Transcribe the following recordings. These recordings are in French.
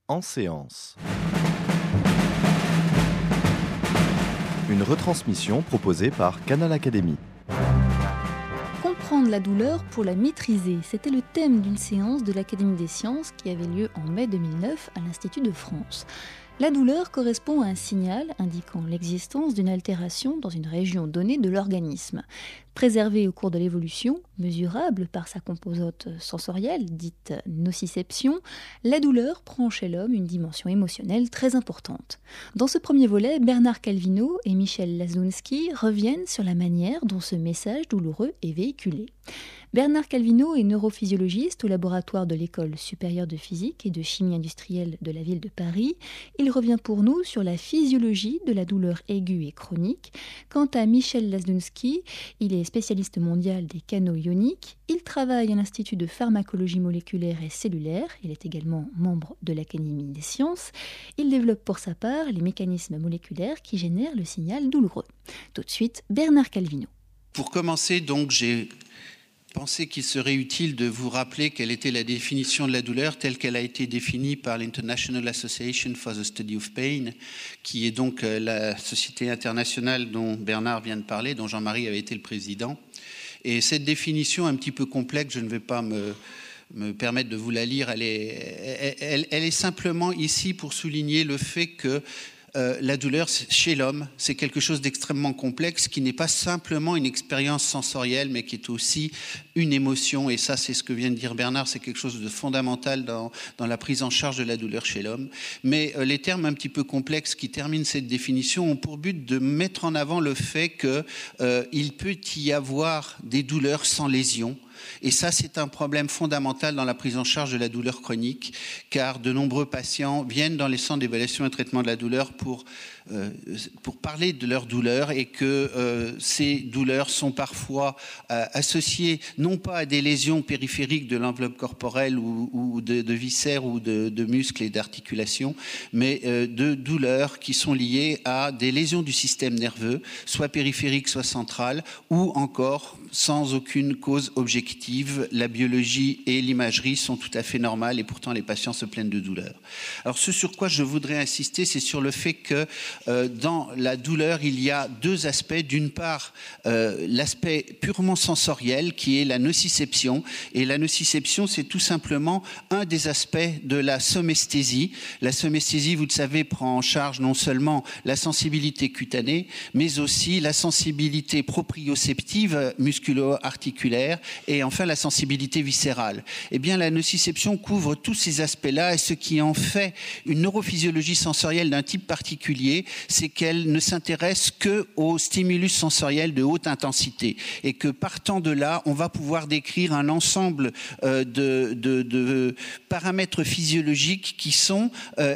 En séance. Une retransmission proposée par Canal Académie. Comprendre la douleur pour la maîtriser, c'était le thème d'une séance de l'Académie des sciences qui avait lieu en mai 2009 à l'Institut de France. La douleur correspond à un signal indiquant l'existence d'une altération dans une région donnée de l'organisme. Préservée au cours de l'évolution, mesurable par sa composante sensorielle, dite nociception, la douleur prend chez l'homme une dimension émotionnelle très importante. Dans ce premier volet, Bernard Calvino et Michel Lazunsky reviennent sur la manière dont ce message douloureux est véhiculé. Bernard Calvino est neurophysiologiste au laboratoire de l'École supérieure de physique et de chimie industrielle de la ville de Paris. Il revient pour nous sur la physiologie de la douleur aiguë et chronique. Quant à Michel Lazunsky, il est spécialiste mondial des canaux ioniques. Il travaille à l'Institut de pharmacologie moléculaire et cellulaire. Il est également membre de l'Académie des sciences. Il développe pour sa part les mécanismes moléculaires qui génèrent le signal douloureux. Tout de suite, Bernard Calvino. Pour commencer, donc, j'ai pensé qu'il serait utile de vous rappeler quelle était la définition de la douleur telle qu'elle a été définie par l'International Association for the Study of Pain, qui est donc la société internationale dont Bernard vient de parler, dont Jean-Marie avait été le président. Et cette définition un petit peu complexe, je ne vais pas me permettre de vous la lire, elle est simplement ici pour souligner le fait que la douleur chez l'homme, c'est quelque chose d'extrêmement complexe qui n'est pas simplement une expérience sensorielle, mais qui est aussi une émotion. Et ça, c'est ce que vient de dire Bernard, c'est quelque chose de fondamental dans la prise en charge de la douleur chez l'homme. Mais les termes un petit peu complexes qui terminent cette définition ont pour but de mettre en avant le fait qu'il peut y avoir des douleurs sans lésion. Et ça, c'est un problème fondamental dans la prise en charge de la douleur chronique, car de nombreux patients viennent dans les centres d'évaluation et traitement de la douleur pour parler de leur douleur et que ces douleurs sont parfois associées non pas à des lésions périphériques de l'enveloppe corporelle ou de viscères ou de muscles et d'articulations, mais de douleurs qui sont liées à des lésions du système nerveux, soit périphériques, soit centrales, ou encore sans aucune cause objective. La biologie et l'imagerie sont tout à fait normales et pourtant les patients se plaignent de douleur. Alors ce sur quoi je voudrais insister, c'est sur le fait que dans la douleur, il y a deux aspects. D'une part, l'aspect purement sensoriel qui est la nociception. Et la nociception, c'est tout simplement un des aspects de la somesthésie. La somesthésie, vous le savez, prend en charge non seulement la sensibilité cutanée, mais aussi la sensibilité proprioceptive musculo-articulaire et enfin la sensibilité viscérale. Eh bien, la nociception couvre tous ces aspects-là et ce qui en fait une neurophysiologie sensorielle d'un type particulier, c'est qu'elle ne s'intéresse qu'aux stimulus sensoriels de haute intensité et que partant de là, on va pouvoir décrire un ensemble de paramètres physiologiques qui sont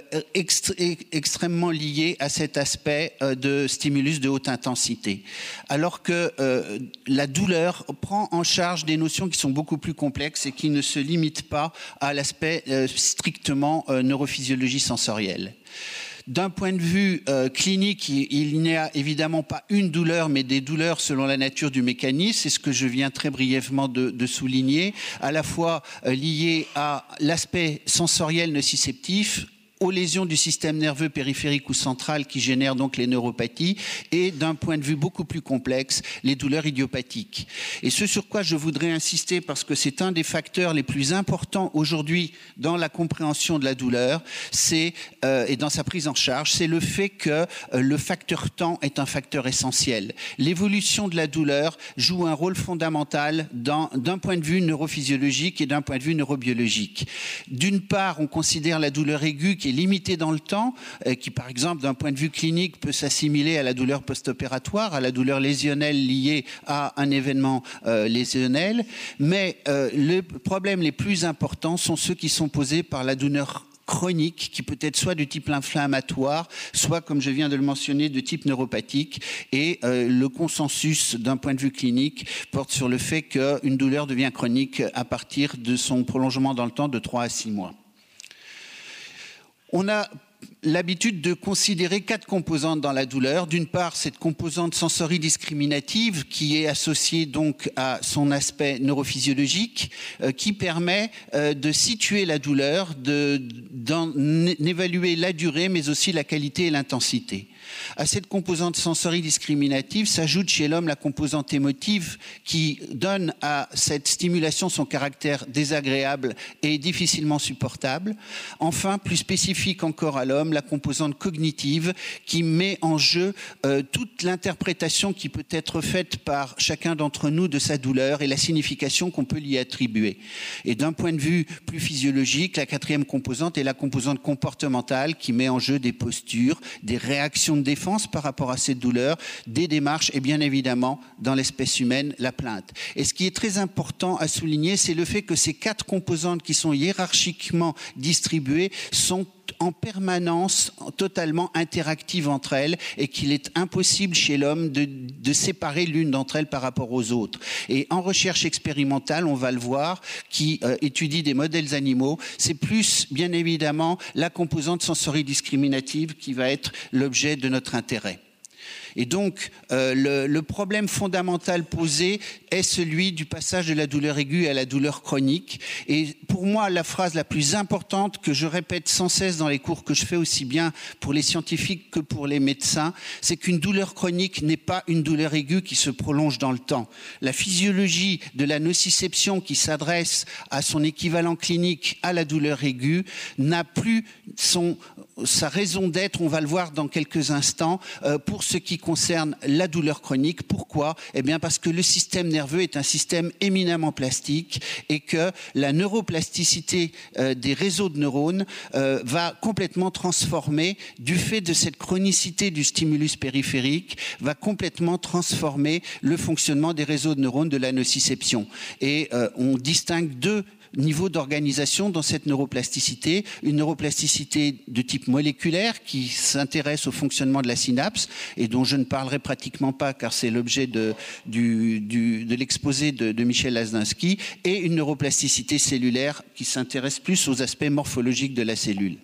extrêmement liés à cet aspect de stimulus de haute intensité. Alors que la douleur prend en charge des notions qui sont beaucoup plus complexes et qui ne se limitent pas à l'aspect strictement neurophysiologie sensorielle. D'un point de vue clinique, il n'y a évidemment pas une douleur, mais des douleurs selon la nature du mécanisme. C'est ce que je viens très brièvement de souligner, à la fois lié à l'aspect sensoriel nociceptif, aux lésions du système nerveux périphérique ou central qui génèrent donc les neuropathies et d'un point de vue beaucoup plus complexe, les douleurs idiopathiques. Et ce sur quoi je voudrais insister parce que c'est un des facteurs les plus importants aujourd'hui dans la compréhension de la douleur, et dans sa prise en charge, c'est le fait que le facteur temps est un facteur essentiel. L'évolution de la douleur joue un rôle fondamental d'un point de vue neurophysiologique et d'un point de vue neurobiologique. D'une part, on considère la douleur aiguë qui est limitée dans le temps, qui par exemple d'un point de vue clinique peut s'assimiler à la douleur post-opératoire, à la douleur lésionnelle liée à un événement lésionnel, mais les problèmes les plus importants sont ceux qui sont posés par la douleur chronique qui peut être soit du type inflammatoire, soit, comme je viens de le mentionner, de type neuropathique. Et le consensus d'un point de vue clinique porte sur le fait qu'une douleur devient chronique à partir de son prolongement dans le temps de 3 à 6 mois. On a l'habitude de considérer 4 composantes dans la douleur. D'une part, cette composante sensoridiscriminative qui est associée donc à son aspect neurophysiologique, qui permet de situer la douleur, d'en évaluer la durée, mais aussi la qualité et l'intensité. À cette composante sensoridiscriminative s'ajoute chez l'homme la composante émotive qui donne à cette stimulation son caractère désagréable et difficilement supportable. Enfin, plus spécifique encore à l'homme, la composante cognitive qui met en jeu toute l'interprétation qui peut être faite par chacun d'entre nous de sa douleur et la signification qu'on peut lui attribuer. Et d'un point de vue plus physiologique, la 4e composante est la composante comportementale qui met en jeu des postures, des réactions de défense par rapport à cette douleur, des démarches et bien évidemment, dans l'espèce humaine, la plainte. Et ce qui est très important à souligner, c'est le fait que ces 4 composantes qui sont hiérarchiquement distribuées sont en permanence totalement interactives entre elles et qu'il est impossible chez l'homme de séparer l'une d'entre elles par rapport aux autres. Et en recherche expérimentale, on va le voir, qui étudie des modèles animaux, c'est plus bien évidemment la composante sensoridiscriminative qui va être l'objet de notre intérêt. Et donc, le problème fondamental posé est celui du passage de la douleur aiguë à la douleur chronique. Et pour moi, la phrase la plus importante que je répète sans cesse dans les cours que je fais aussi bien pour les scientifiques que pour les médecins, c'est qu'une douleur chronique n'est pas une douleur aiguë qui se prolonge dans le temps. La physiologie de la nociception qui s'adresse à son équivalent clinique à la douleur aiguë n'a plus sa raison d'être, on va le voir dans quelques instants, pour ce qui concerne la douleur chronique. Pourquoi ? Eh bien parce que le système nerveux est un système éminemment plastique et que la neuroplasticité des réseaux de neurones va complètement transformer, du fait de cette chronicité du stimulus périphérique, va complètement transformer le fonctionnement des réseaux de neurones de la nociception. Et on distingue 2 niveau d'organisation dans cette neuroplasticité, une neuroplasticité de type moléculaire qui s'intéresse au fonctionnement de la synapse et dont je ne parlerai pratiquement pas car c'est l'objet de l'exposé de Michel Lazdinski, et une neuroplasticité cellulaire qui s'intéresse plus aux aspects morphologiques de la cellule.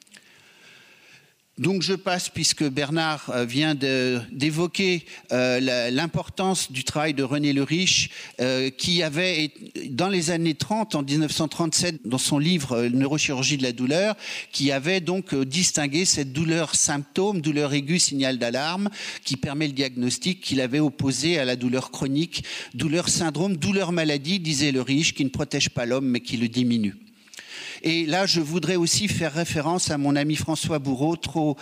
Donc je passe, puisque Bernard vient d'évoquer l'importance du travail de René Le Riche, qui avait, dans les années 30, en 1937, dans son livre « Neurochirurgie de la douleur », qui avait donc distingué cette douleur symptôme, douleur aiguë, signal d'alarme, qui permet le diagnostic, qu'il avait opposé à la douleur chronique, douleur syndrome, douleur maladie, disait Le Riche, qui ne protège pas l'homme mais qui le diminue. Et là, je voudrais aussi faire référence à mon ami François Bourreau, trop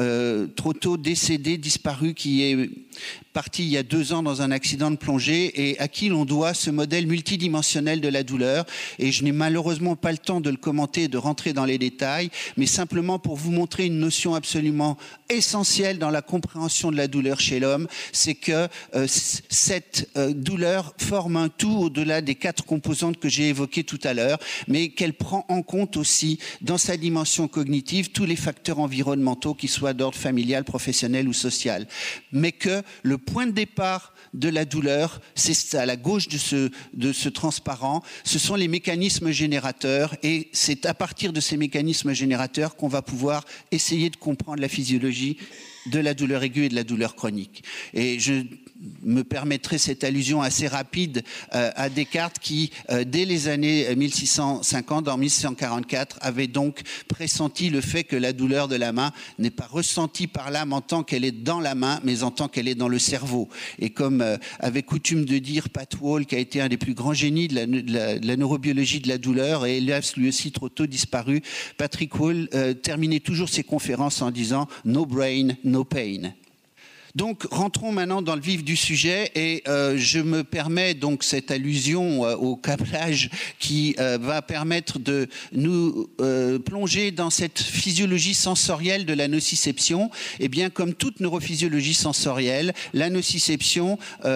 tôt décédé, disparu, qui est parti il y a 2 ans dans un accident de plongée et à qui l'on doit ce modèle multidimensionnel de la douleur. Et je n'ai malheureusement pas le temps de le commenter et de rentrer dans les détails, mais simplement pour vous montrer une notion absolument essentielle dans la compréhension de la douleur chez l'homme, c'est que cette douleur forme un tout au-delà des 4 composantes que j'ai évoquées tout à l'heure, mais qu'elle prend en compte aussi dans sa dimension cognitive tous les facteurs environnementaux, qu'ils soient d'ordre familial, professionnel ou social. Mais que le point de départ de la douleur, c'est à la gauche de ce transparent, ce sont les mécanismes générateurs, et c'est à partir de ces mécanismes générateurs qu'on va pouvoir essayer de comprendre la physiologie de la douleur aiguë et de la douleur chronique. Et je me permettrai cette allusion assez rapide à Descartes qui, dès les années 1650, en 1644, avait donc pressenti le fait que la douleur de la main n'est pas ressentie par l'âme en tant qu'elle est dans la main, mais en tant qu'elle est dans le cerveau. Et comme avait coutume de dire Pat Wall, qui a été un des plus grands génies de la neurobiologie de la douleur, et hélas lui aussi trop tôt disparu, Patrick Wall terminait toujours ses conférences en disant « No brain, no pain ». Donc, rentrons maintenant dans le vif du sujet et je me permets donc cette allusion au câblage qui va permettre de nous plonger dans cette physiologie sensorielle de la nociception. Et bien, comme toute neurophysiologie sensorielle, la nociception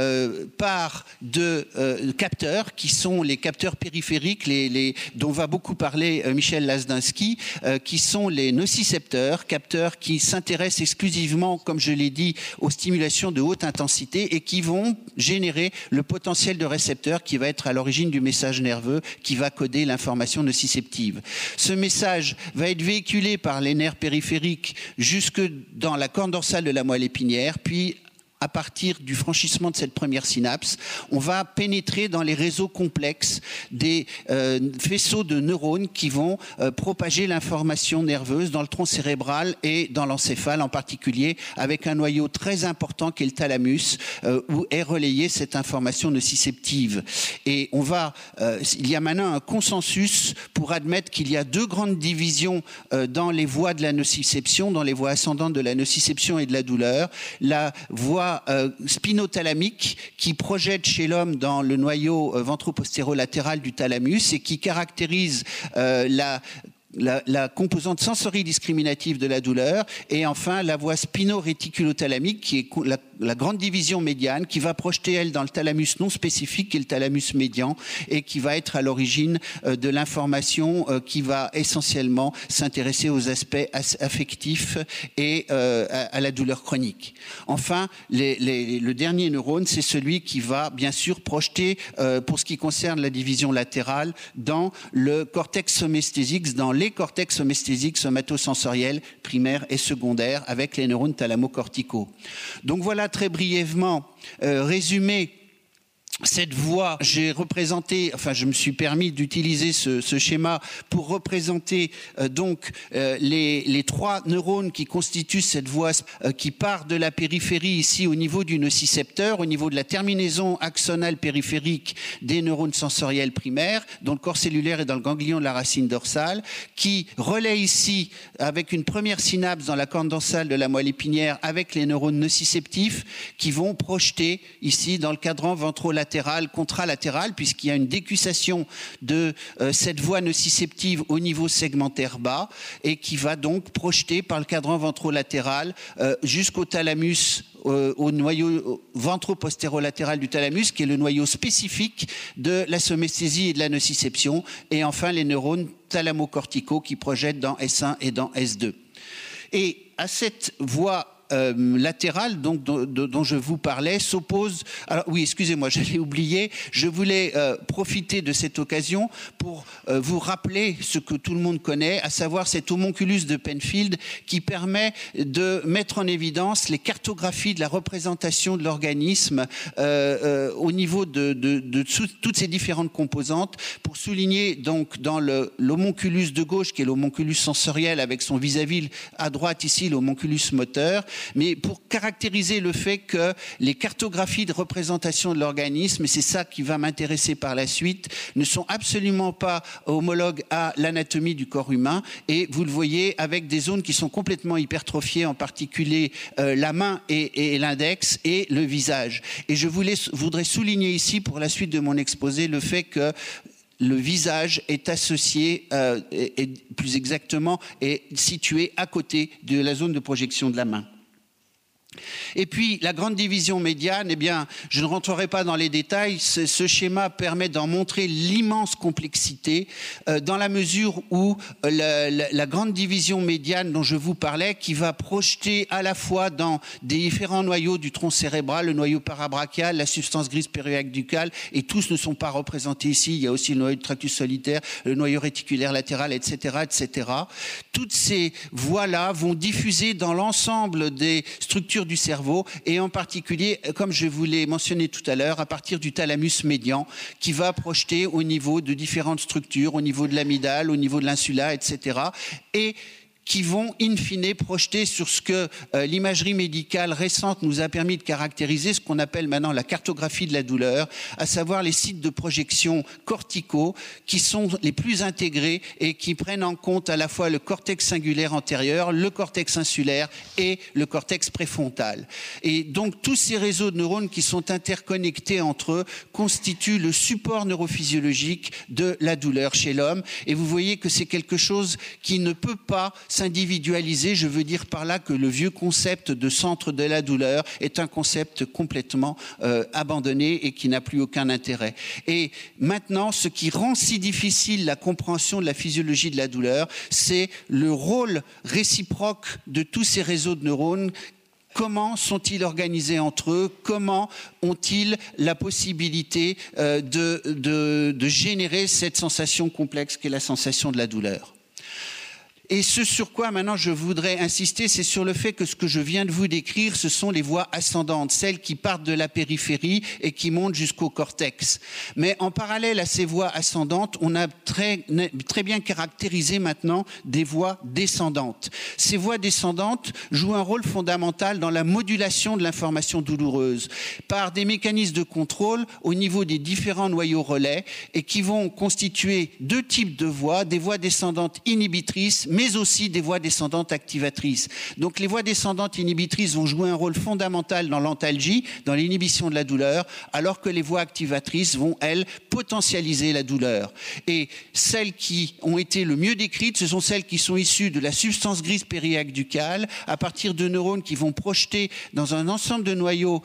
part de capteurs qui sont les capteurs périphériques, dont va beaucoup parler Michel Lazdinski, qui sont les nocicepteurs, capteurs qui s'intéressent exclusivement, comme je l'ai dit, aux stimulations de haute intensité et qui vont générer le potentiel de récepteur qui va être à l'origine du message nerveux qui va coder l'information nociceptive. Ce message va être véhiculé par les nerfs périphériques jusque dans la corne dorsale de la moelle épinière, puis à partir du franchissement de cette première synapse, on va pénétrer dans les réseaux complexes des faisceaux de neurones qui vont propager l'information nerveuse dans le tronc cérébral et dans l'encéphale en particulier, avec un noyau très important qui est le thalamus, où est relayée cette information nociceptive. Et il y a maintenant un consensus pour admettre qu'il y a deux grandes divisions dans les voies de la nociception, dans les voies ascendantes de la nociception et de la douleur. La voie spinothalamique qui projette chez l'homme dans le noyau ventro-postéro-latéral du thalamus et qui caractérise la composante sensoridiscriminative de la douleur, et enfin la voie spino-réticulothalamique qui est la grande division médiane qui va projeter elle dans le thalamus non spécifique qui est le thalamus médian et qui va être à l'origine de l'information qui va essentiellement s'intéresser aux aspects affectifs et à la douleur chronique. Enfin, le dernier neurone, c'est celui qui va bien sûr projeter pour ce qui concerne la division latérale dans le cortex somesthésique, dans les cortex somesthésiques somatosensoriels primaires et secondaires avec les neurones thalamocorticaux. Donc voilà très brièvement résumé cette voie. Je me suis permis d'utiliser ce schéma pour représenter les trois neurones qui constituent cette voie qui part de la périphérie ici au niveau du nocicepteur, au niveau de la terminaison axonale périphérique des neurones sensoriels primaires, dont le corps cellulaire est dans le ganglion de la racine dorsale, qui relaie ici avec une première synapse dans la corne dorsale de la moelle épinière avec les neurones nociceptifs qui vont projeter ici dans le cadran ventrolatéral, contralatéral, puisqu'il y a une décussation de cette voie nociceptive au niveau segmentaire bas et qui va donc projeter par le cadran ventrolatéral jusqu'au thalamus, au noyau ventro-postérolatéral du thalamus, qui est le noyau spécifique de la somesthésie et de la nociception, et enfin les neurones thalamocorticaux qui projettent dans S1 et dans S2. Et à cette voie latérale donc, dont je vous parlais s'oppose... Alors oui, excusez-moi, j'allais oublier. Je voulais profiter de cette occasion pour vous rappeler ce que tout le monde connaît, à savoir cet homunculus de Penfield qui permet de mettre en évidence les cartographies de la représentation de l'organisme au niveau de toutes ces différentes composantes, pour souligner donc dans l'homunculus de gauche, qui est l'homunculus sensoriel avec son vis-à-vis à droite ici, l'homunculus moteur, mais pour caractériser le fait que les cartographies de représentation de l'organisme, et c'est ça qui va m'intéresser par la suite, ne sont absolument pas homologues à l'anatomie du corps humain, et vous le voyez avec des zones qui sont complètement hypertrophiées, en particulier la main et l'index et le visage. Et je voudrais souligner ici pour la suite de mon exposé le fait que le visage est associé, et plus exactement, est situé à côté de la zone de projection de la main. Et puis, la grande division médiane, eh bien, je ne rentrerai pas dans les détails. Ce schéma permet d'en montrer l'immense complexité dans la mesure où la grande division médiane dont je vous parlais, qui va projeter à la fois dans des différents noyaux du tronc cérébral, le noyau parabrachial, la substance grise périaqueducale, et tous ne sont pas représentés ici. Il y a aussi le noyau du tractus solitaire, le noyau réticulaire latéral, etc., etc. Toutes ces voies-là vont diffuser dans l'ensemble des structures du cerveau, et en particulier, comme je vous l'ai mentionné tout à l'heure, à partir du thalamus médian, qui va projeter au niveau de différentes structures, au niveau de l'amygdale, au niveau de l'insula, etc., et qui vont in fine projeter sur ce que l'imagerie médicale récente nous a permis de caractériser, ce qu'on appelle maintenant la cartographie de la douleur, à savoir les sites de projection corticaux qui sont les plus intégrés et qui prennent en compte à la fois le cortex singulaire antérieur, le cortex insulaire et le cortex préfrontal. Et donc tous ces réseaux de neurones qui sont interconnectés entre eux constituent le support neurophysiologique de la douleur chez l'homme. Et vous voyez que c'est quelque chose qui ne peut pas s'individualiser. Je veux dire par là que le vieux concept de centre de la douleur est un concept complètement abandonné et qui n'a plus aucun intérêt. Et maintenant, ce qui rend si difficile la compréhension de la physiologie de la douleur, c'est le rôle réciproque de tous ces réseaux de neurones comment sont-ils organisés entre eux, comment ont-ils la possibilité de générer cette sensation complexe qu'est la sensation de la douleur. Et ce sur quoi maintenant je voudrais insister, c'est sur le fait que ce que je viens de vous décrire, ce sont les voies ascendantes, celles qui partent de la périphérie et qui montent jusqu'au cortex. Mais en parallèle à ces voies ascendantes, on a très bien caractérisé maintenant des voies descendantes. Ces voies descendantes jouent un rôle fondamental dans la modulation de l'information douloureuse par des mécanismes de contrôle au niveau des différents noyaux relais et qui vont constituer deux types de voies, des voies descendantes inhibitrices, mais aussi des voies descendantes activatrices. Donc les voies descendantes inhibitrices vont jouer un rôle fondamental dans l'antalgie, dans l'inhibition de la douleur, alors que les voies activatrices vont, elles, potentialiser la douleur. Et celles qui ont été le mieux décrites, ce sont celles qui sont issues de la substance grise périaqueducale, à partir de neurones qui vont projeter dans un ensemble de noyaux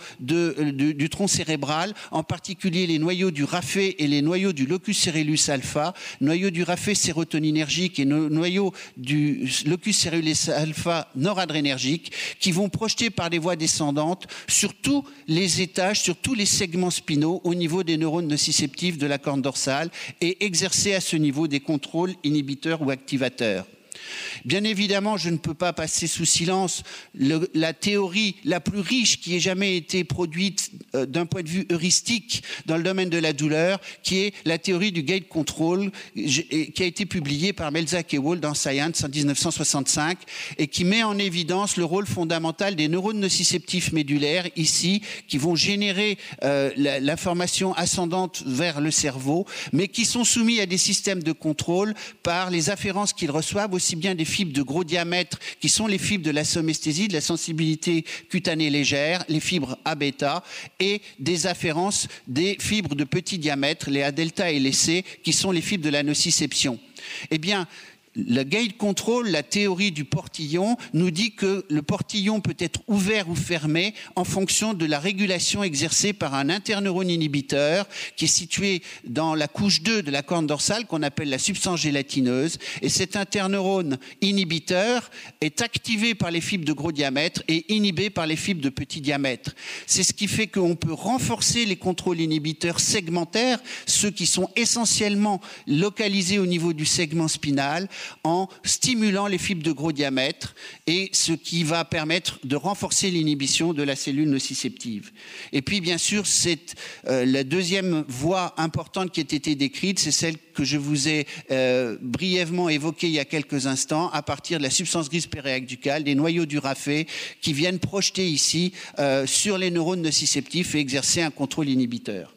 du tronc cérébral, en particulier les noyaux du raphé et les noyaux du locus coeruleus alpha, noyaux du raphé sérotoninergique et noyaux du locus coeruleus alpha noradrénergique, qui vont projeter par des voies descendantes sur tous les étages, sur tous les segments spinaux au niveau des neurones nociceptifs de la corne dorsale et exercer à ce niveau des contrôles inhibiteurs ou activateurs. Bien évidemment, je ne peux pas passer sous silence la théorie la plus riche qui ait jamais été produite d'un point de vue heuristique dans le domaine de la douleur, qui est la théorie du gate control, qui a été publiée par Melzack et Wall dans Science en 1965 et qui met en évidence le rôle fondamental des neurones nociceptifs médulaires ici, qui vont générer l'information ascendante vers le cerveau, mais qui sont soumis à des systèmes de contrôle par les afférences qu'ils reçoivent, aussi bien des fibres de gros diamètre qui sont les fibres de la somesthésie, de la sensibilité cutanée légère, les fibres A-bêta, et des afférences des fibres de petit diamètre, les A-delta et les C, qui sont les fibres de la nociception. Eh bien, le gate control, la théorie du portillon, nous dit que le portillon peut être ouvert ou fermé en fonction de la régulation exercée par un interneurone inhibiteur qui est situé dans la couche 2 de la corne dorsale qu'on appelle la substance gélatineuse. Et cet interneurone inhibiteur est activé par les fibres de gros diamètre et inhibé par les fibres de petit diamètre. C'est ce qui fait qu'on peut renforcer les contrôles inhibiteurs segmentaires, ceux qui sont essentiellement localisés au niveau du segment spinal, en stimulant les fibres de gros diamètre, et ce qui va permettre de renforcer l'inhibition de la cellule nociceptive. Et puis bien sûr, c'est la deuxième voie importante qui a été décrite, c'est celle que je vous ai brièvement évoquée il y a quelques instants, à partir de la substance grise périaqueducale, des noyaux du raphé, qui viennent projeter ici sur les neurones nociceptifs et exercer un contrôle inhibiteur.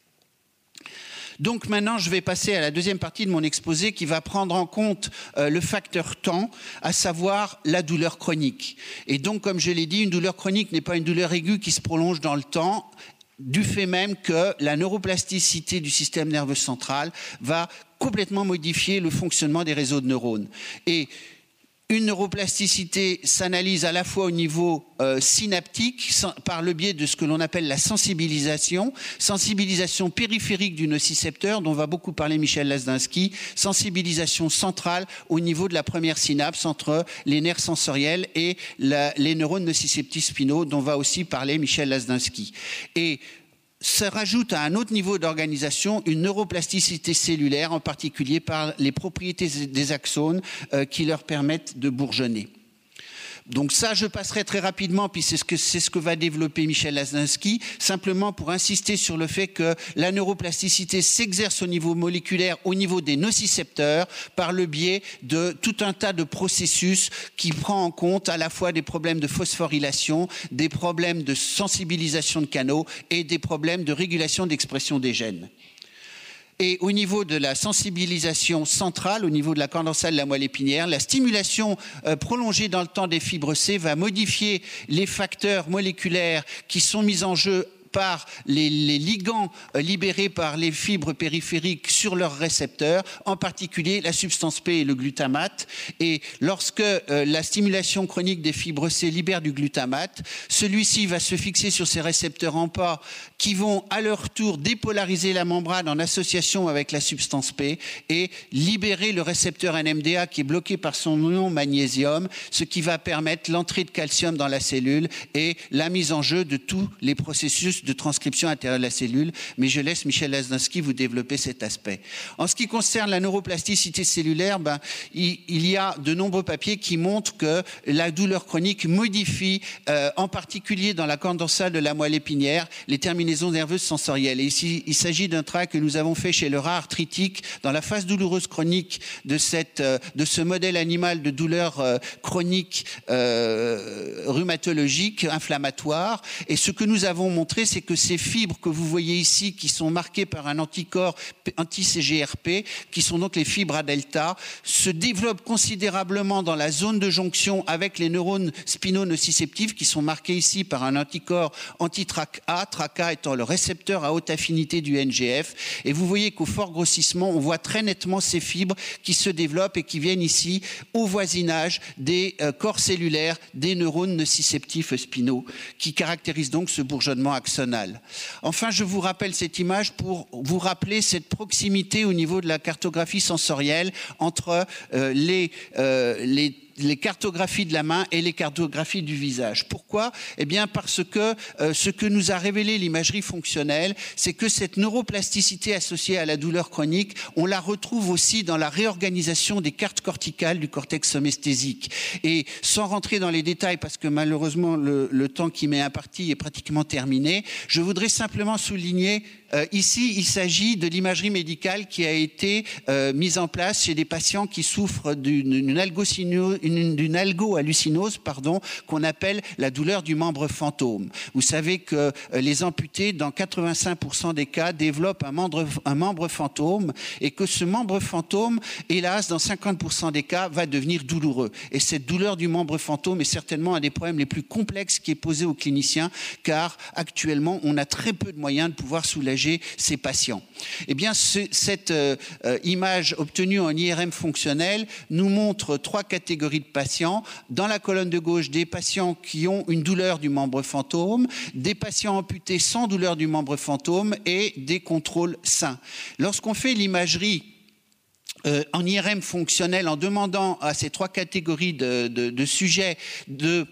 Donc maintenant, je vais passer à la deuxième partie de mon exposé qui va prendre en compte le facteur temps, à savoir la douleur chronique. Et donc, comme je l'ai dit, une douleur chronique n'est pas une douleur aiguë qui se prolonge dans le temps, du fait même que la neuroplasticité du système nerveux central va complètement modifier le fonctionnement des réseaux de neurones. Et une neuroplasticité s'analyse à la fois au niveau synaptique par le biais de ce que l'on appelle la sensibilisation périphérique du nocicepteur dont va beaucoup parler Michel Lazdinsky, sensibilisation centrale au niveau de la première synapse entre les nerfs sensoriels et les neurones nociceptifs spinaux dont va aussi parler Michel Lazdinsky. Et ça rajoute à un autre niveau d'organisation une neuroplasticité cellulaire, en particulier par les propriétés des axones qui leur permettent de bourgeonner. Donc ça, je passerai très rapidement, puis c'est ce que va développer Michel Lazdinsky, simplement pour insister sur le fait que la neuroplasticité s'exerce au niveau moléculaire, au niveau des nocicepteurs, par le biais de tout un tas de processus qui prend en compte à la fois des problèmes de phosphorylation, des problèmes de sensibilisation de canaux et des problèmes de régulation d'expression des gènes. Et au niveau de la sensibilisation centrale, au niveau de la corne dorsale de la moelle épinière, la stimulation prolongée dans le temps des fibres C va modifier les facteurs moléculaires qui sont mis en jeu par les ligands libérés par les fibres périphériques sur leurs récepteurs, en particulier la substance P et le glutamate. Et lorsque la stimulation chronique des fibres C libère du glutamate, celui-ci va se fixer sur ces récepteurs en pas qui vont à leur tour dépolariser la membrane en association avec la substance P et libérer le récepteur NMDA qui est bloqué par son ion magnésium, ce qui va permettre l'entrée de calcium dans la cellule et la mise en jeu de tous les processus de transcription intérieure de la cellule. Mais je laisse Michel Lazdinski vous développer cet aspect. En ce qui concerne la neuroplasticité cellulaire, il y a de nombreux papiers qui montrent que la douleur chronique modifie, en particulier dans la corne dorsale de la moelle épinière, les terminaisons nerveuses sensorielles. Et ici, il s'agit d'un travail que nous avons fait chez le rat arthritique dans la phase douloureuse chronique de ce modèle animal de douleur chronique rhumatologique, inflammatoire. Et ce que nous avons montré, c'est que ces fibres que vous voyez ici, qui sont marquées par un anticorps anti-CGRP, qui sont donc les fibres A delta, se développent considérablement dans la zone de jonction avec les neurones spinonociceptifs, qui sont marqués ici par un anticorps anti-TRAC-A, TRAC-A étant le récepteur à haute affinité du NGF. Et vous voyez qu'au fort grossissement, on voit très nettement ces fibres qui se développent et qui viennent ici au voisinage des corps cellulaires des neurones nociceptifs spinaux, qui caractérisent donc ce bourgeonnement axonal. Enfin, je vous rappelle cette image pour vous rappeler cette proximité au niveau de la cartographie sensorielle entre les cartographies de la main et les cartographies du visage. Pourquoi? Eh bien parce que ce que nous a révélé l'imagerie fonctionnelle, c'est que cette neuroplasticité associée à la douleur chronique, on la retrouve aussi dans la réorganisation des cartes corticales du cortex somesthésique. Et sans rentrer dans les détails, parce que malheureusement le temps qui m'est imparti est pratiquement terminé, je voudrais simplement souligner ici, il s'agit de l'imagerie médicale qui a été mise en place chez des patients qui souffrent d'une algo-hallucinose, qu'on appelle la douleur du membre fantôme. Vous savez que les amputés, dans 85% des cas, développent un membre fantôme et que ce membre fantôme, hélas, dans 50% des cas, va devenir douloureux. Et cette douleur du membre fantôme est certainement un des problèmes les plus complexes qui est posé aux cliniciens, car actuellement, on a très peu de moyens de pouvoir soulager ces patients. Eh bien, cette image obtenue en IRM fonctionnel nous montre 3 catégories de patients. Dans la colonne de gauche, des patients qui ont une douleur du membre fantôme, des patients amputés sans douleur du membre fantôme et des contrôles sains. Lorsqu'on fait l'imagerie en IRM fonctionnel, en demandant à ces 3 catégories de sujets de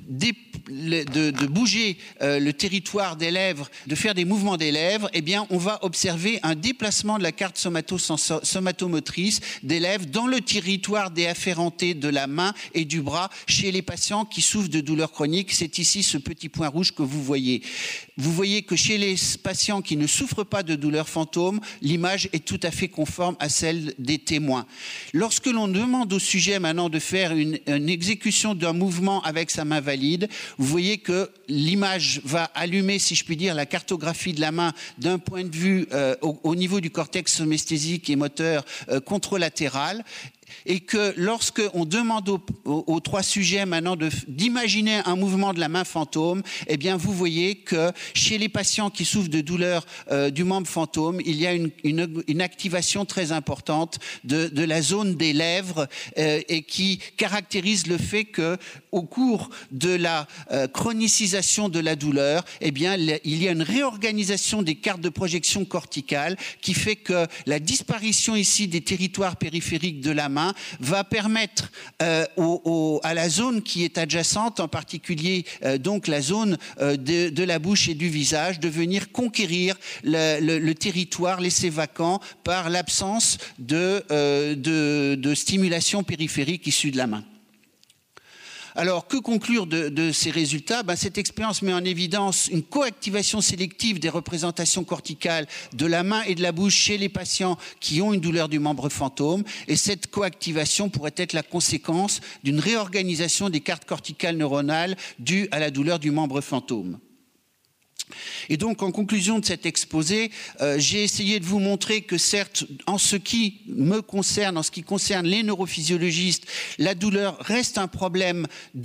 bouger le territoire des lèvres, de faire des mouvements des lèvres, eh bien, on va observer un déplacement de la carte somatomotrice des lèvres dans le territoire déafférenté de la main et du bras chez les patients qui souffrent de douleurs chroniques. C'est ici ce petit point rouge que vous voyez. Vous voyez que chez les patients qui ne souffrent pas de douleurs fantômes, l'image est tout à fait conforme à celle des témoins. Lorsque l'on demande au sujet maintenant de faire une exécution d'un mouvement avec sa main valide, vous voyez que l'image va allumer, si je puis dire, la cartographie de la main d'un point de vue au niveau du cortex somesthésique et moteur contralatéral. Et que lorsque on demande aux 3 sujets maintenant d'imaginer un mouvement de la main fantôme, eh bien vous voyez que chez les patients qui souffrent de douleurs du membre fantôme, il y a une activation très importante de la zone des lèvres et qui caractérise le fait que au cours de la chronicisation de la douleur, eh bien il y a une réorganisation des cartes de projection corticale qui fait que la disparition ici des territoires périphériques de la main va permettre à la zone qui est adjacente, en particulier donc la zone de la bouche et du visage, de venir conquérir le territoire laissé vacant par l'absence de stimulation périphérique issue de la main. Alors, que conclure de ces résultats? Cette expérience met en évidence une coactivation sélective des représentations corticales de la main et de la bouche chez les patients qui ont une douleur du membre fantôme. Et cette coactivation pourrait être la conséquence d'une réorganisation des cartes corticales neuronales due à la douleur du membre fantôme. Et donc, en conclusion de cet exposé, j'ai essayé de vous montrer que certes, en ce qui me concerne, en ce qui concerne les neurophysiologistes, la douleur reste un problème de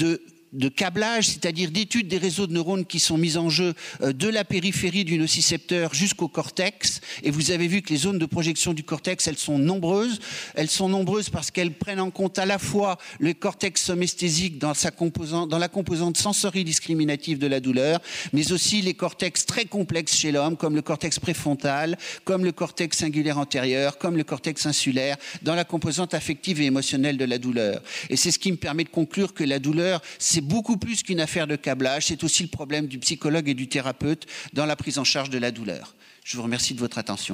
de câblage, c'est-à-dire d'études des réseaux de neurones qui sont mis en jeu de la périphérie du nocicepteur jusqu'au cortex. Et vous avez vu que les zones de projection du cortex, elles sont nombreuses. Elles sont nombreuses parce qu'elles prennent en compte à la fois le cortex somesthésique dans la composante sensoridiscriminative de la douleur, mais aussi les cortex très complexes chez l'homme, comme le cortex préfrontal, comme le cortex cingulaire antérieur, comme le cortex insulaire, dans la composante affective et émotionnelle de la douleur. Et c'est ce qui me permet de conclure que la douleur, c'est beaucoup plus qu'une affaire de câblage, c'est aussi le problème du psychologue et du thérapeute dans la prise en charge de la douleur. Je vous remercie de votre attention.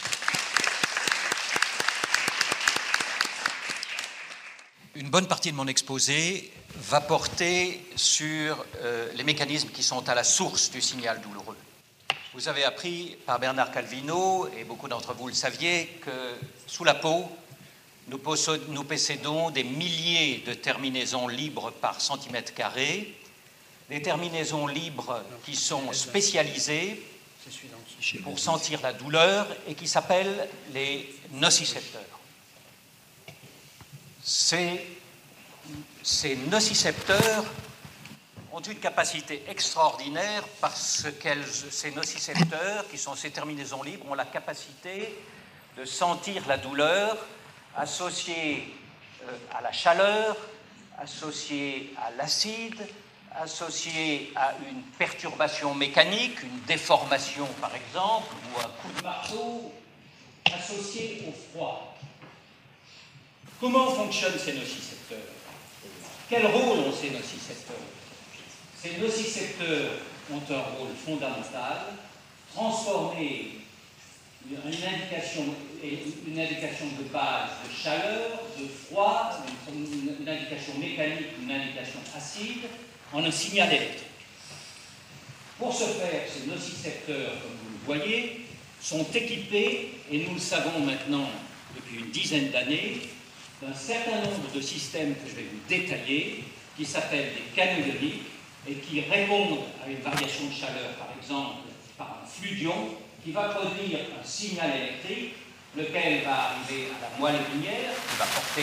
Une bonne partie de mon exposé va porter sur les mécanismes qui sont à la source du signal douloureux. Vous avez appris par Bernard Calvino, et beaucoup d'entre vous le saviez, que sous la peau, nous possédons des milliers de terminaisons libres par centimètre carré, des terminaisons libres qui sont spécialisées pour sentir la douleur et qui s'appellent les nocicepteurs. Ces nocicepteurs ont une capacité extraordinaire parce que ces nocicepteurs, qui sont ces terminaisons libres, ont la capacité de sentir la douleur associée à la chaleur, associée à l'acide, associée à une perturbation mécanique, une déformation par exemple, ou un coup de marteau, associée au froid. Comment fonctionnent ces nocicepteurs? Quel rôle ont ces nocicepteurs? Ces nocicepteurs ont un rôle fondamental, transformer une indication de base de chaleur, de froid, une indication mécanique, une indication acide, en un signal électrique. Pour ce faire, ces nocicepteurs, comme vous le voyez, sont équipés, et nous le savons maintenant depuis une dizaine d'années, d'un certain nombre de systèmes que je vais vous détailler, qui s'appellent des canaux ioniques et qui répondent à une variation de chaleur, par exemple, par un fluidion, qui va produire un signal électrique, lequel va arriver à la moelle épinière, qui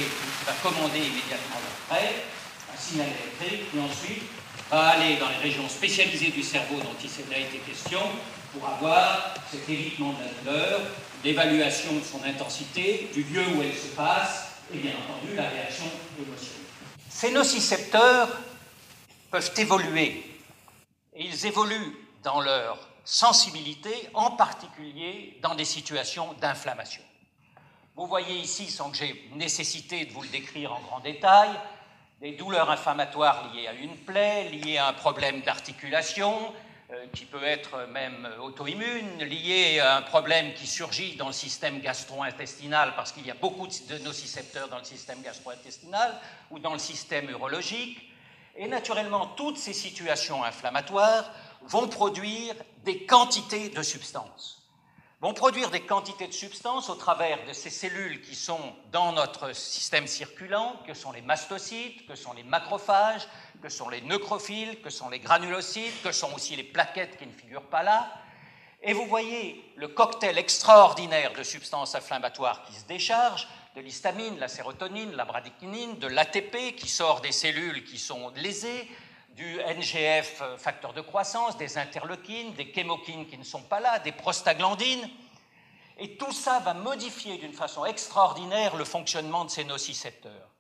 va commander immédiatement l'après, un signal électrique, qui ensuite va aller dans les régions spécialisées du cerveau dont il a été question, pour avoir cet évitement de la douleur, l'évaluation de son intensité, du lieu où elle se passe, et bien entendu la réaction émotionnelle. Ces nocicepteurs peuvent évoluer, et ils évoluent dans leur sensibilité, en particulier dans des situations d'inflammation. Vous voyez ici, sans que j'ai nécessité de vous le décrire en grand détail, des douleurs inflammatoires liées à une plaie, liées à un problème d'articulation, qui peut être même auto-immune, lié à un problème qui surgit dans le système gastro-intestinal parce qu'il y a beaucoup de nocicepteurs dans le système gastro-intestinal ou dans le système urologique. Et naturellement, toutes ces situations inflammatoires vont produire des quantités de substances. Vont produire des quantités de substances au travers de ces cellules qui sont dans notre système circulant, que sont les mastocytes, que sont les macrophages, que sont les neucrophiles, que sont les granulocytes, que sont aussi les plaquettes qui ne figurent pas là. Et vous voyez le cocktail extraordinaire de substances inflammatoires qui se déchargent, de l'histamine, la sérotonine, la bradykinin, de l'ATP qui sort des cellules qui sont lésées, du NGF, facteur de croissance, des interleukines, des chémokines qui ne sont pas là, des prostaglandines. Et tout ça va modifier d'une façon extraordinaire le fonctionnement de ces nocicepteurs.